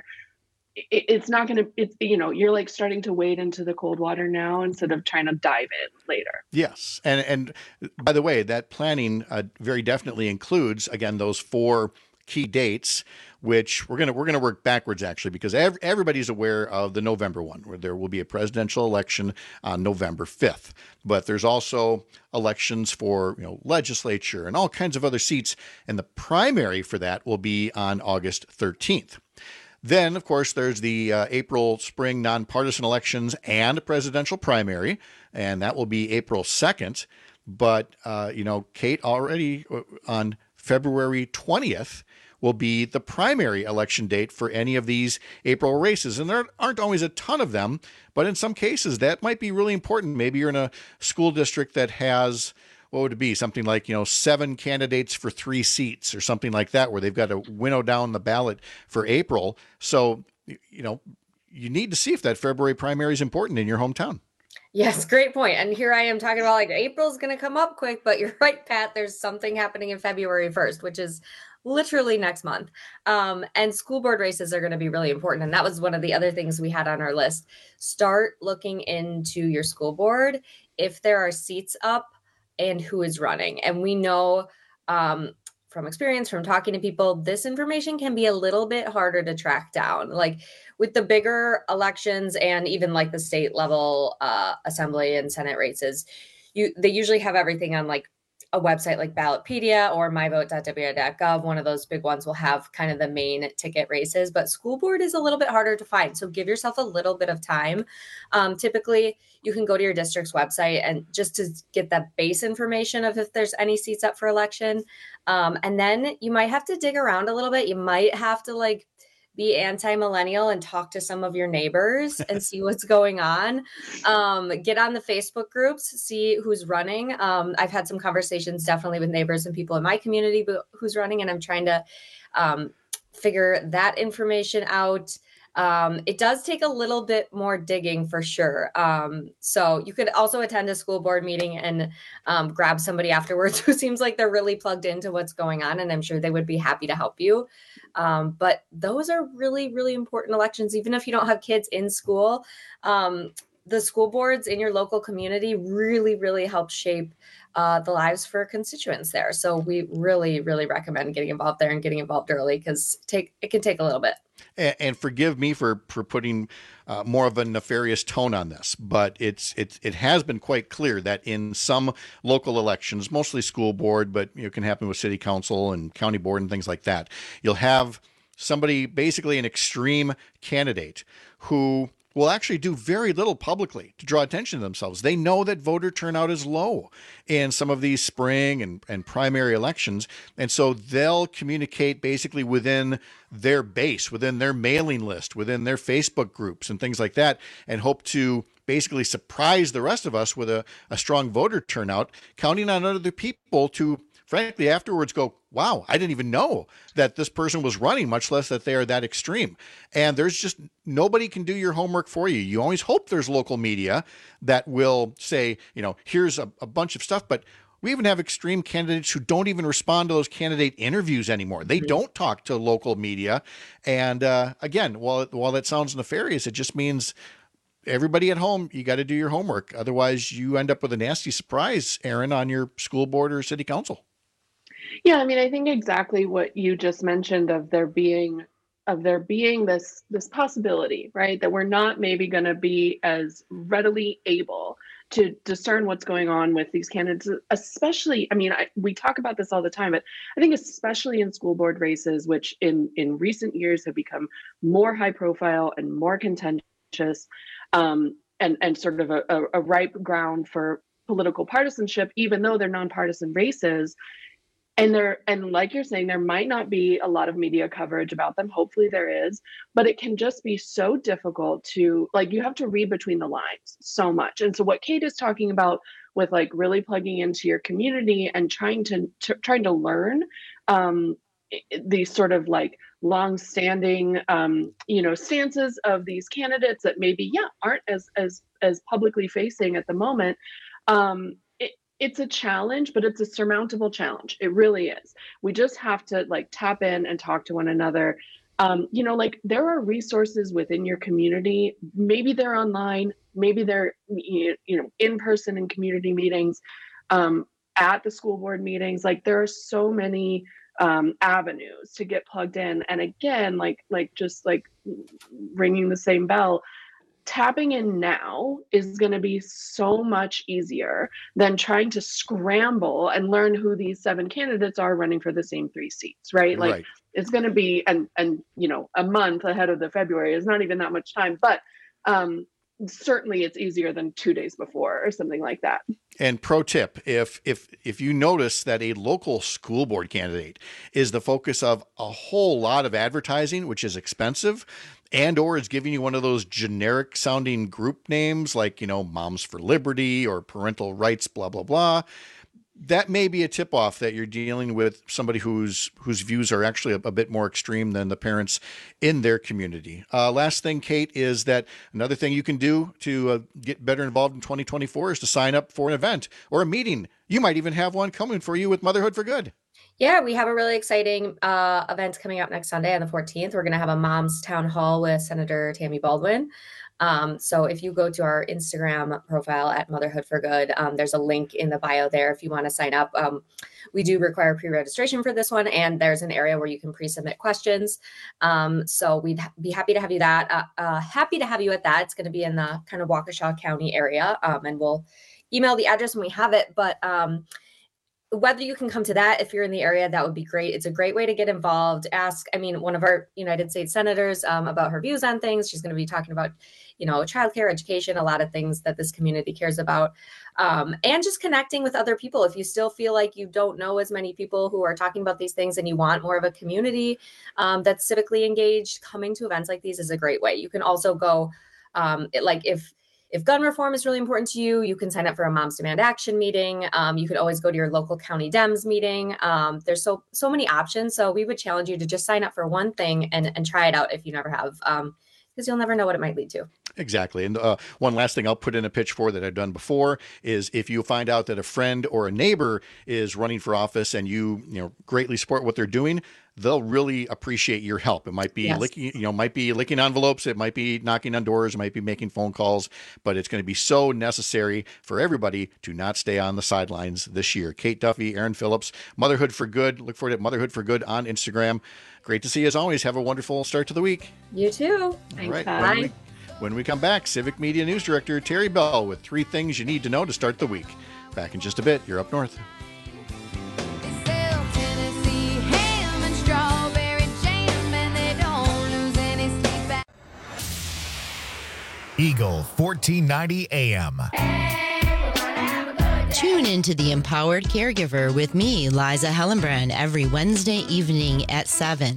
it, it's not going to, it's, you know, you're like starting to wade into the cold water now instead of trying to dive in later. Yes. And, and by the way, that planning uh, very definitely includes, again, those four key dates, which we're going to, we're going to work backwards actually, because ev- everybody's aware of the November one, where there will be a presidential election on November fifth, but there's also elections for, you know, legislature and all kinds of other seats. And the primary for that will be on August thirteenth. Then, of course, there's the uh, April spring nonpartisan elections and a presidential primary, and that will be April second. But, uh, you know, Kate, already on February twentieth will be the primary election date for any of these April races. And there aren't always a ton of them, but in some cases that might be really important. Maybe you're in a school district that has, what would it be? Something like, you know, seven candidates for three seats or something like that, where they've got to winnow down the ballot for April. So, you know, you need to see if that February primary is important in your hometown. Yes, great point. And here I am talking about like April's going to come up quick, but you're right, Pat. There's something happening in February first, which is literally next month. Um, and school board races are going to be really important. And that was one of the other things we had on our list. Start looking into your school board if there are seats up and who is running. And we know um, from experience, from talking to people, this information can be a little bit harder to track down. Like with the bigger elections and even like the state level uh, assembly and Senate races, you they usually have everything on like a website like Ballotpedia or my vote dot w a dot gov. One of those big ones will have kind of the main ticket races, but school board is a little bit harder to find. So give yourself a little bit of time. Um, typically, you can go to your district's website and just to get that base information of if there's any seats up for election. Um, and then you might have to dig around a little bit. You might have to like be anti-millennial and talk to some of your neighbors and see what's going on. Um, get on the Facebook groups, see who's running. Um, I've had some conversations definitely with neighbors and people in my community who's running, and I'm trying to um, figure that information out. Um, it does take a little bit more digging for sure. Um, so you could also attend a school board meeting and um, grab somebody afterwards who seems like they're really plugged into what's going on, and I'm sure they would be happy to help you. Um, but those are really, really important elections, even if you don't have kids in school. Um, the school boards in your local community really, really help shape uh, the lives for constituents there. So we really, really recommend getting involved there and getting involved early, because take it can take a little bit. And, and forgive me for, for putting uh, more of a nefarious tone on this, but it's it it has been quite clear that in some local elections, mostly school board, but you know, it can happen with city council and county board and things like that, you'll have somebody, basically an extreme candidate, who will actually do very little publicly to draw attention to themselves. They know that voter turnout is low in some of these spring and, and primary elections. And so they'll communicate basically within their base, within their mailing list, within their Facebook groups and things like that, and hope to basically surprise the rest of us with a, a strong voter turnout, counting on other people to frankly afterwards go, wow, I didn't even know that this person was running, much less that they are that extreme. And there's just nobody can do your homework for you. You always hope there's local media that will say, you know, here's a, a bunch of stuff, but we even have extreme candidates who don't even respond to those candidate interviews anymore. They don't talk to local media. And uh, again, while, while that sounds nefarious, it just means everybody at home, you got to do your homework. Otherwise, you end up with a nasty surprise, Aaron, on your school board or city council. Yeah, I mean, I think exactly what you just mentioned of there being of there being this this possibility, right? That we're not maybe going to be as readily able to discern what's going on with these candidates, especially, I mean, I, we talk about this all the time, but I think especially in school board races, which in, in recent years have become more high profile and more contentious, um, and, and sort of a, a, a ripe ground for political partisanship, even though they're nonpartisan races. And there, and like you're saying, there might not be a lot of media coverage about them. Hopefully there is, but it can just be so difficult to, like, you have to read between the lines so much. And so what Kate is talking about with like really plugging into your community and trying to, to trying to learn um, these sort of like long-standing, um, you know, stances of these candidates that maybe, yeah, aren't as as as publicly facing at the moment. Um, It's a challenge, but it's a surmountable challenge. It really is. We just have to like tap in and talk to one another. Um, you know, like there are resources within your community. Maybe they're online, maybe they're, you know, in person in community meetings, um, at the school board meetings. Like there are so many um, avenues to get plugged in. And again, like, like just like ringing the same bell, tapping in now is going to be so much easier than trying to scramble and learn who these seven candidates are running for the same three seats, right? Like right. It's going to be, and, and, you know, a month ahead of the February is not even that much time, but um, certainly it's easier than two days before or something like that. And pro tip, if if if you notice that a local school board candidate is the focus of a whole lot of advertising, which is expensive, and or is giving you one of those generic sounding group names like, you know, Moms for Liberty or Parental Rights, blah, blah, blah, that may be a tip off that you're dealing with somebody whose whose views are actually a, a bit more extreme than the parents in their community. Uh, last thing, Kate, is that another thing you can do to uh, get better involved in twenty twenty-four is to sign up for an event or a meeting. You might even have one coming for you with Motherhood for Good. Yeah, we have a really exciting uh, event coming up next Sunday on the fourteenth. We're going to have a mom's town hall with Senator Tammy Baldwin. Um, so if you go to our Instagram profile at Motherhood for Good, um, there's a link in the bio there if you want to sign up. Um, we do require pre-registration for this one, and there's an area where you can pre-submit questions. Um, so we'd ha- be happy to have you that. Uh, uh, happy to have you at that. It's going to be in the kind of Waukesha County area, um, and we'll email the address when we have it. But um, whether you can come to that, if you're in the area, that would be great. It's a great way to get involved. Ask, I mean, one of our United States senators um, about her views on things. She's going to be talking about, you know, childcare, education, a lot of things that this community cares about, um, and just connecting with other people. If you still feel like you don't know as many people who are talking about these things and you want more of a community um, that's civically engaged, coming to events like these is a great way. You can also go, um, it, like if If gun reform is really important to you, you can sign up for a Moms Demand Action meeting. Um, you could always go to your local county Dems meeting. Um, there's so so many options. So we would challenge you to just sign up for one thing and, and try it out if you never have, um, because you'll never know what it might lead to. Exactly. And uh, one last thing I'll put in a pitch for that I've done before is if you find out that a friend or a neighbor is running for office and you, you know, greatly support what they're doing, they'll really appreciate your help. It might be yes. licking, you know, might be licking envelopes. It might be knocking on doors. It might be making phone calls, but it's going to be so necessary for everybody to not stay on the sidelines this year. Kate Duffy, Aaron Phillips, Motherhood for Good. Look for it at Motherhood for Good on Instagram. Great to see you as always. Have a wonderful start to the week. You too. All right. Bye. When we, when we come back, Civic Media News Director Terry Bell with three things you need to know to start the week. Back in just a bit. You're up north. Eagle fourteen ninety A M. Tune into The Empowered Caregiver with me, Liza Hellenbrand, every Wednesday evening at seven.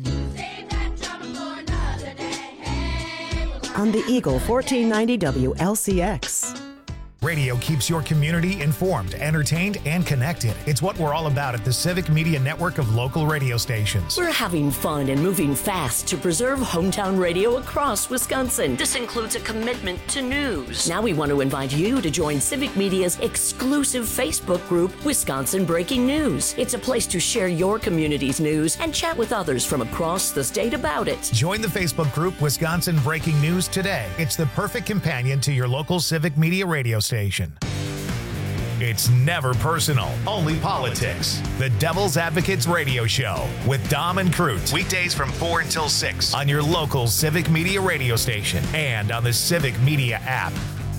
On the Eagle fourteen ninety W L C X. Radio keeps your community informed, entertained, and connected. It's what we're all about at the Civic Media Network of local radio stations. We're having fun and moving fast to preserve hometown radio across Wisconsin. This includes a commitment to news. Now we want to invite you to join Civic Media's exclusive Facebook group, Wisconsin Breaking News. It's a place to share your community's news and chat with others from across the state about it. Join the Facebook group Wisconsin Breaking News today. It's the perfect companion to your local Civic Media radio station. It's never personal, only politics. The Devil's Advocates Radio Show with Dom and Crute. Weekdays from four until six on your local Civic Media radio station and on the Civic Media app.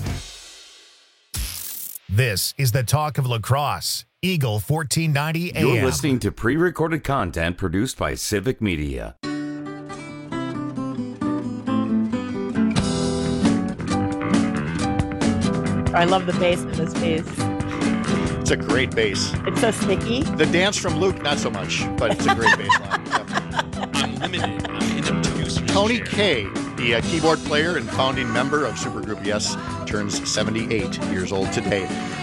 This is the Talk of La Crosse. Eagle fourteen ninety A M. You're listening to pre-recorded content produced by Civic Media. I love the bass in this piece. It's a great bass. It's so sticky. The dance from Luke, not so much, but it's a great bass line. Unlimited. I'm in a producer's Tony chair. Kaye, the uh, keyboard player and founding member of Supergroup Yes, turns seventy-eight years old today.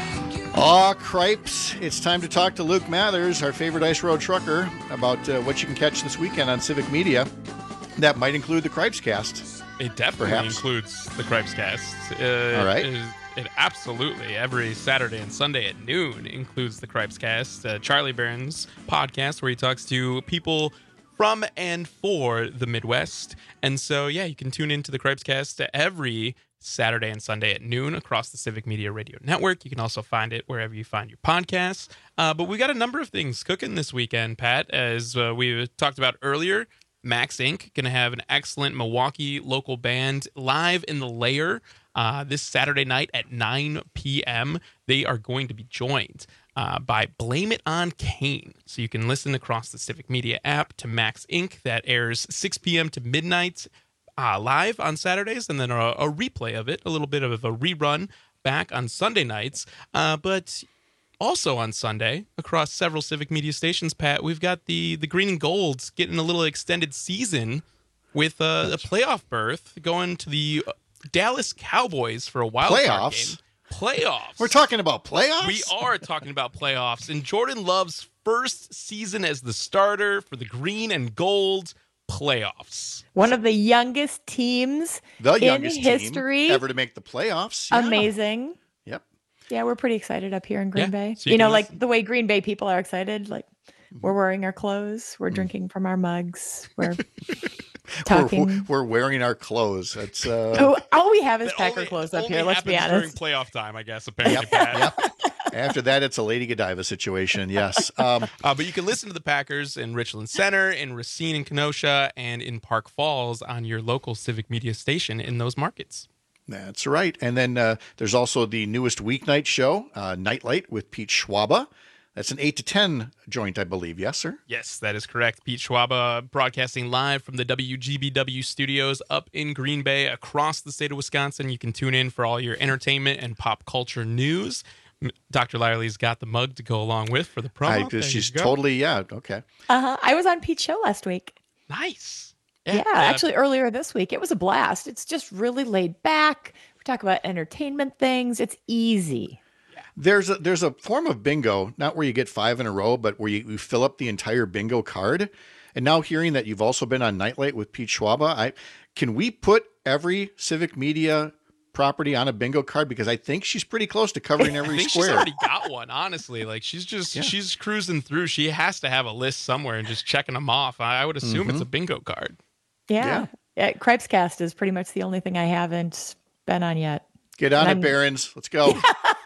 Aw, cripes. It's time to talk to Luke Mathers, our favorite ice road trucker, about uh, what you can catch this weekend on Civic Media. That might include the Cripes Cast. It definitely Perhaps. includes the Cripes Cast. Uh, All right. It, it absolutely, every Saturday and Sunday at noon, includes the Cripes Cast, uh, Charlie Barron's podcast, where he talks to people from and for the Midwest. And so, yeah, you can tune into the Cripes Cast every Saturday and Sunday at noon across the Civic Media Radio Network. You can also find it wherever you find your podcasts. Uh, but we got a number of things cooking this weekend, Pat, as uh, we talked about earlier. Max Incorporated going to have an excellent Milwaukee local band live in the Lair uh, this Saturday night at nine p.m. They are going to be joined uh, by Blame It on Kane. So you can listen across the Civic Media app to Max Incorporated. That airs six p.m. to midnight uh, live on Saturdays, and then a, a replay of it, a little bit of a rerun back on Sunday nights. Uh, but also on Sunday, across several Civic Media stations, Pat, we've got the, the Green and Golds getting a little extended season with uh, a playoff berth going to the Dallas Cowboys for a wild card Playoffs? game. Playoffs. We're talking about playoffs? We are talking about playoffs. And Jordan Love's first season as the starter for the Green and Gold playoffs. One of the youngest teams The in youngest history. team ever to make the playoffs. Yeah. Amazing. Yep. Yeah, we're pretty excited up here in Green Yeah, Bay. so you you know, can like the way Green Bay people are excited. Like Mm-hmm. we're wearing our clothes, we're drinking from our mugs, we're We're, talking. we're wearing our clothes. That's uh, Oh, all we have is That Packer only- clothes up only here. Let's be happens honest. During playoff time, I guess, apparently, Pat. After that, it's a Lady Godiva situation. Yes. Um, Uh, but you can listen to the Packers in Richland Center, in Racine and Kenosha, and in Park Falls on your local Civic Media station in those markets. That's right. And then uh, there's also the newest weeknight show, uh, Nightlight with Pete Schwaba. That's an eight to ten joint, I believe. Yes, sir? Yes, that is correct. Pete Schwaba broadcasting live from the W G B W studios up in Green Bay across the state of Wisconsin. You can tune in for all your entertainment and pop culture news. M- Doctor Lyerly's got the mug to go along with for the promo. I, There she's you go. totally, yeah, okay. Uh-huh. I was on Pete's show last week. Nice. Yeah, actually earlier this week. It was a blast. It's just really laid back. We talk about entertainment things. It's easy. There's a, there's a form of bingo, not where you get five in a row, but where you, you fill up the entire bingo card. And now hearing that you've also been on Nightlight with Pete Schwaba, I can we put every Civic Media property on a bingo card? Because I think she's pretty close to covering every I think square. she's already got one, honestly. Like she's just Yeah. she's cruising through. She has to have a list somewhere and just checking them off. I, I would assume it's Mhm. a bingo card. Yeah. yeah. Cripes Cast is pretty much the only thing I haven't been on yet. Get on And it, I'm- Barons. Let's go.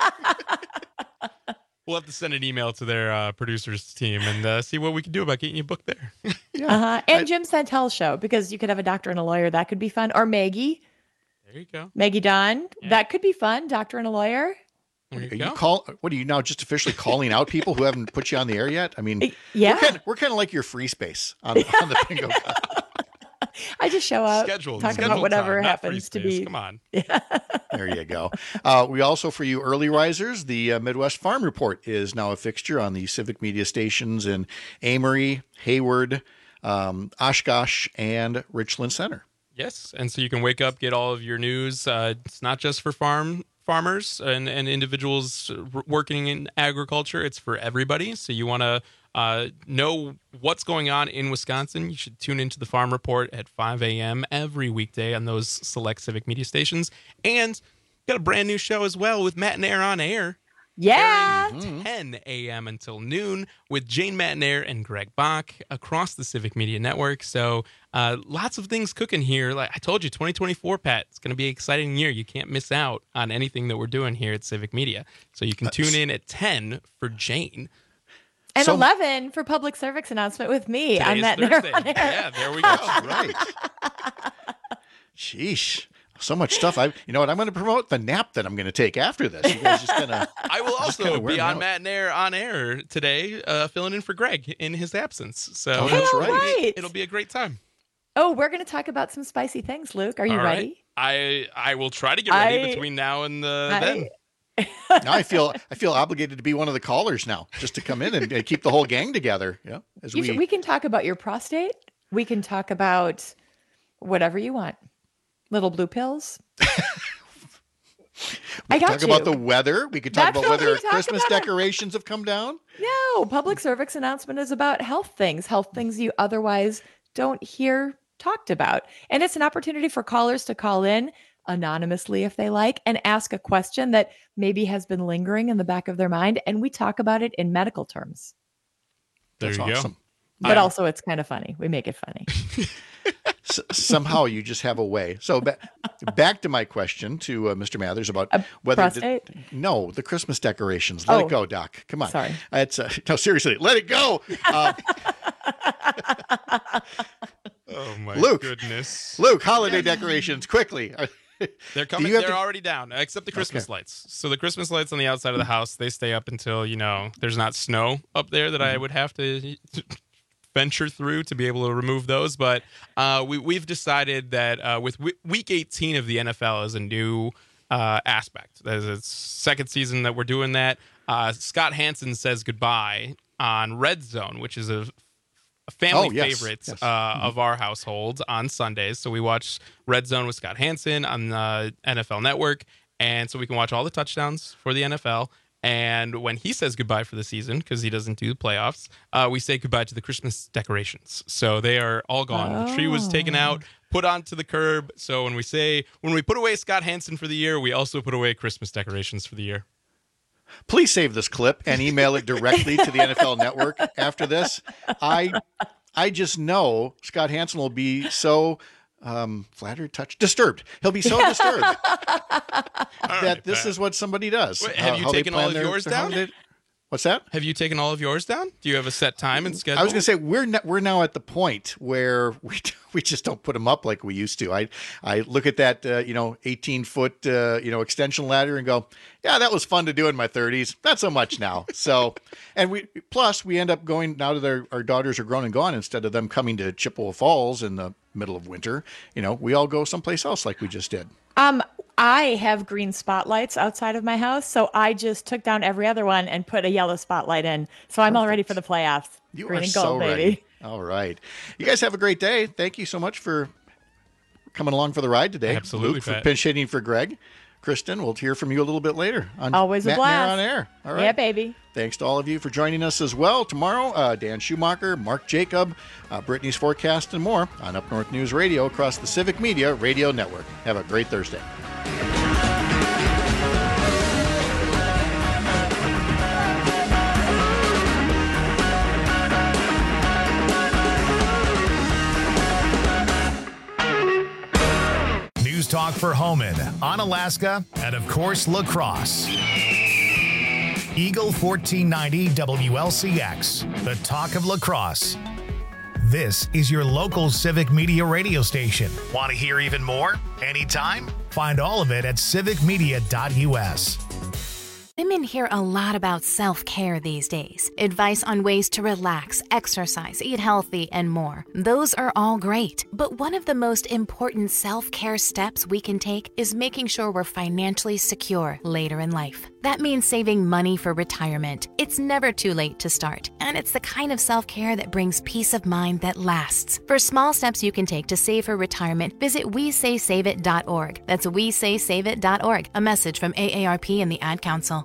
We'll have to send an email to their uh, producers team and uh, see what we can do about getting you booked there. Uh-huh. And Jim Santel's show, because you could have a doctor and a lawyer. That could be fun. Or Maggie. There you go. Maggie Don. That could be fun. Doctor and a lawyer. There Are you you go. call? What are you now just officially calling out people who haven't put you on the air yet? I mean, Yeah. we're kind of, we're kind of like your free space on, on the bingo card. I just show up, Scheduled, talk scheduled about whatever time, not happens to free space. be. Come on. There you go. Uh, we also, for you early risers, the uh, Midwest Farm Report is now a fixture on the Civic Media stations in Amory, Hayward, um, Oshkosh, and Richland Center. Yes, and so you can wake up, get all of your news. Uh, it's not just for farm farmers and, and individuals working in agriculture. It's for everybody. So you want to uh, know what's going on in Wisconsin. You should tune into the Farm Report at five a.m. every weekday on those select Civic Media stations. And got a brand new show as well with Matt and Air on Air. Yeah. Airing ten a.m. until noon with Jane Matnair and Greg Bach across the Civic Media Network. So uh, lots of things cooking here. Like I told you, twenty twenty-four, Pat, it's going to be an exciting year. You can't miss out on anything that we're doing here at Civic Media. So you can tune in at ten for Jane. And So- eleven for public service announcement with me. Today I'm is that Thursday. on air. Yeah, there we go. That's right. Sheesh. So much stuff. I, you know what? I'm going to promote the nap that I'm going to take after this. You guys just gonna. I will Just also kinda wear be me on out. Matt and Air on air today, uh, filling in for Greg in his absence. So Oh, that's it'll, right. be, it'll be a great time. Oh, we're going to talk about some spicy things, Luke. Are you All right. ready? I I will try to get ready I- between now and uh, I- then. Now I feel I feel obligated to be one of the callers now, just to come in and, and keep the whole gang together. Yeah, as You we, should- we can talk about your prostate. We can talk about whatever you want. Little blue pills. I got talk you. about the weather. We could talk That's about what whether we our talk Christmas about. decorations have come down. No, public service announcement is about health things, health things you otherwise don't hear talked about. And it's an opportunity for callers to call in anonymously if they like and ask a question that maybe has been lingering in the back of their mind. And we talk about it in medical terms. There That's you awesome. go. But I'm- also, it's kind of funny. We make it funny. S- somehow you just have a way. So ba- back to my question to uh, Mister Mathers about whether prostate? no the Christmas decorations. Let Oh. it go, Doc. Come on. Sorry. It's uh, no seriously. Let it go. Uh, Oh my Luke. goodness. Luke, holiday decorations quickly. They're coming. you have They're to- already down, except the Christmas Okay. lights. So the Christmas lights on the outside of the house, they stay up until, you know, there's not snow up there that I would have to venture through to be able to remove those. But uh, we we've decided that uh, with w- week eighteen of the N F L is a new uh, aspect. There's a second season that we're doing that. Uh, Scott Hansen says goodbye on Red Zone, which is a a family Oh, yes, favorite yes. uh, of our household on Sundays. So we watch Red Zone with Scott Hansen on the N F L Network. And so we can watch all the touchdowns for the N F L. And when he says goodbye for the season, because he doesn't do playoffs, uh, we say goodbye to the Christmas decorations. So they are all gone. The tree was taken out, put onto the curb. So when we say, when we put away Scott Hansen for the year, we also put away Christmas decorations for the year. Please save this clip and email it directly to the N F L Network after this. I I just know Scott Hansen will be so um, flattered, touched, disturbed. He'll be so disturbed that this is what somebody does. Wait, have Uh, you how they taken all plan of their- yours their down? holiday- What's that? Have you taken all of yours down? Do you have a set time and schedule? I was going to say we're ne- we're now at the point where we we just don't put them up like we used to. I I look at that uh, you know eighteen foot uh, you know extension ladder and go, yeah, that was fun to do in my thirties. Not so much now. So, and we plus we end up going now that our, our daughters are grown and gone, instead of them coming to Chippewa Falls in the middle of winter. You know, we all go someplace else like we just did. Um, I have green spotlights outside of my house, so I just took down every other one and put a yellow spotlight in. So I'm all ready for the playoffs. You green are and so gold, ready. baby. All right. You guys have a great day. Thank you so much for coming along for the ride today. Absolutely, Luke, for Pat. pinch hitting for Greg. Kristen, we'll hear from you a little bit later on Always a Matt and Air blast. on Air. All right. Yeah, baby. Thanks to all of you for joining us as well. Tomorrow, uh, Dan Schumacher, Mark Jacob, uh, Brittany's Forecast, and more on Up North News Radio across the Civic Media Radio Network. Have a great Thursday. News Talk for Homan, Onalaska, and of course, La Crosse. Eagle fourteen ninety W L C X, the talk of La Crosse. This is your local Civic Media radio station. Want to hear even more? Anytime? Find all of it at civic media dot U S. Women hear a lot about self-care these days. Advice on ways to relax, exercise, eat healthy, and more. Those are all great. But one of the most important self-care steps we can take is making sure we're financially secure later in life. That means saving money for retirement. It's never too late to start, and it's the kind of self-care that brings peace of mind that lasts. For small steps you can take to save for retirement, visit we say save it dot org. That's we say save it dot org. A message from A A R P and the Ad Council.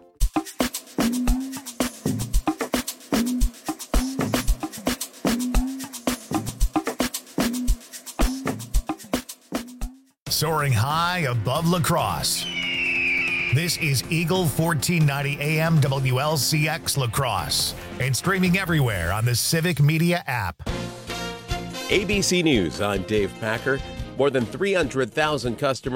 Soaring high above La Crosse. This is Eagle fourteen ninety A M W L C X La Crosse and streaming everywhere on the Civic Media app. A B C News, I'm Dave Packer. More than three hundred thousand customers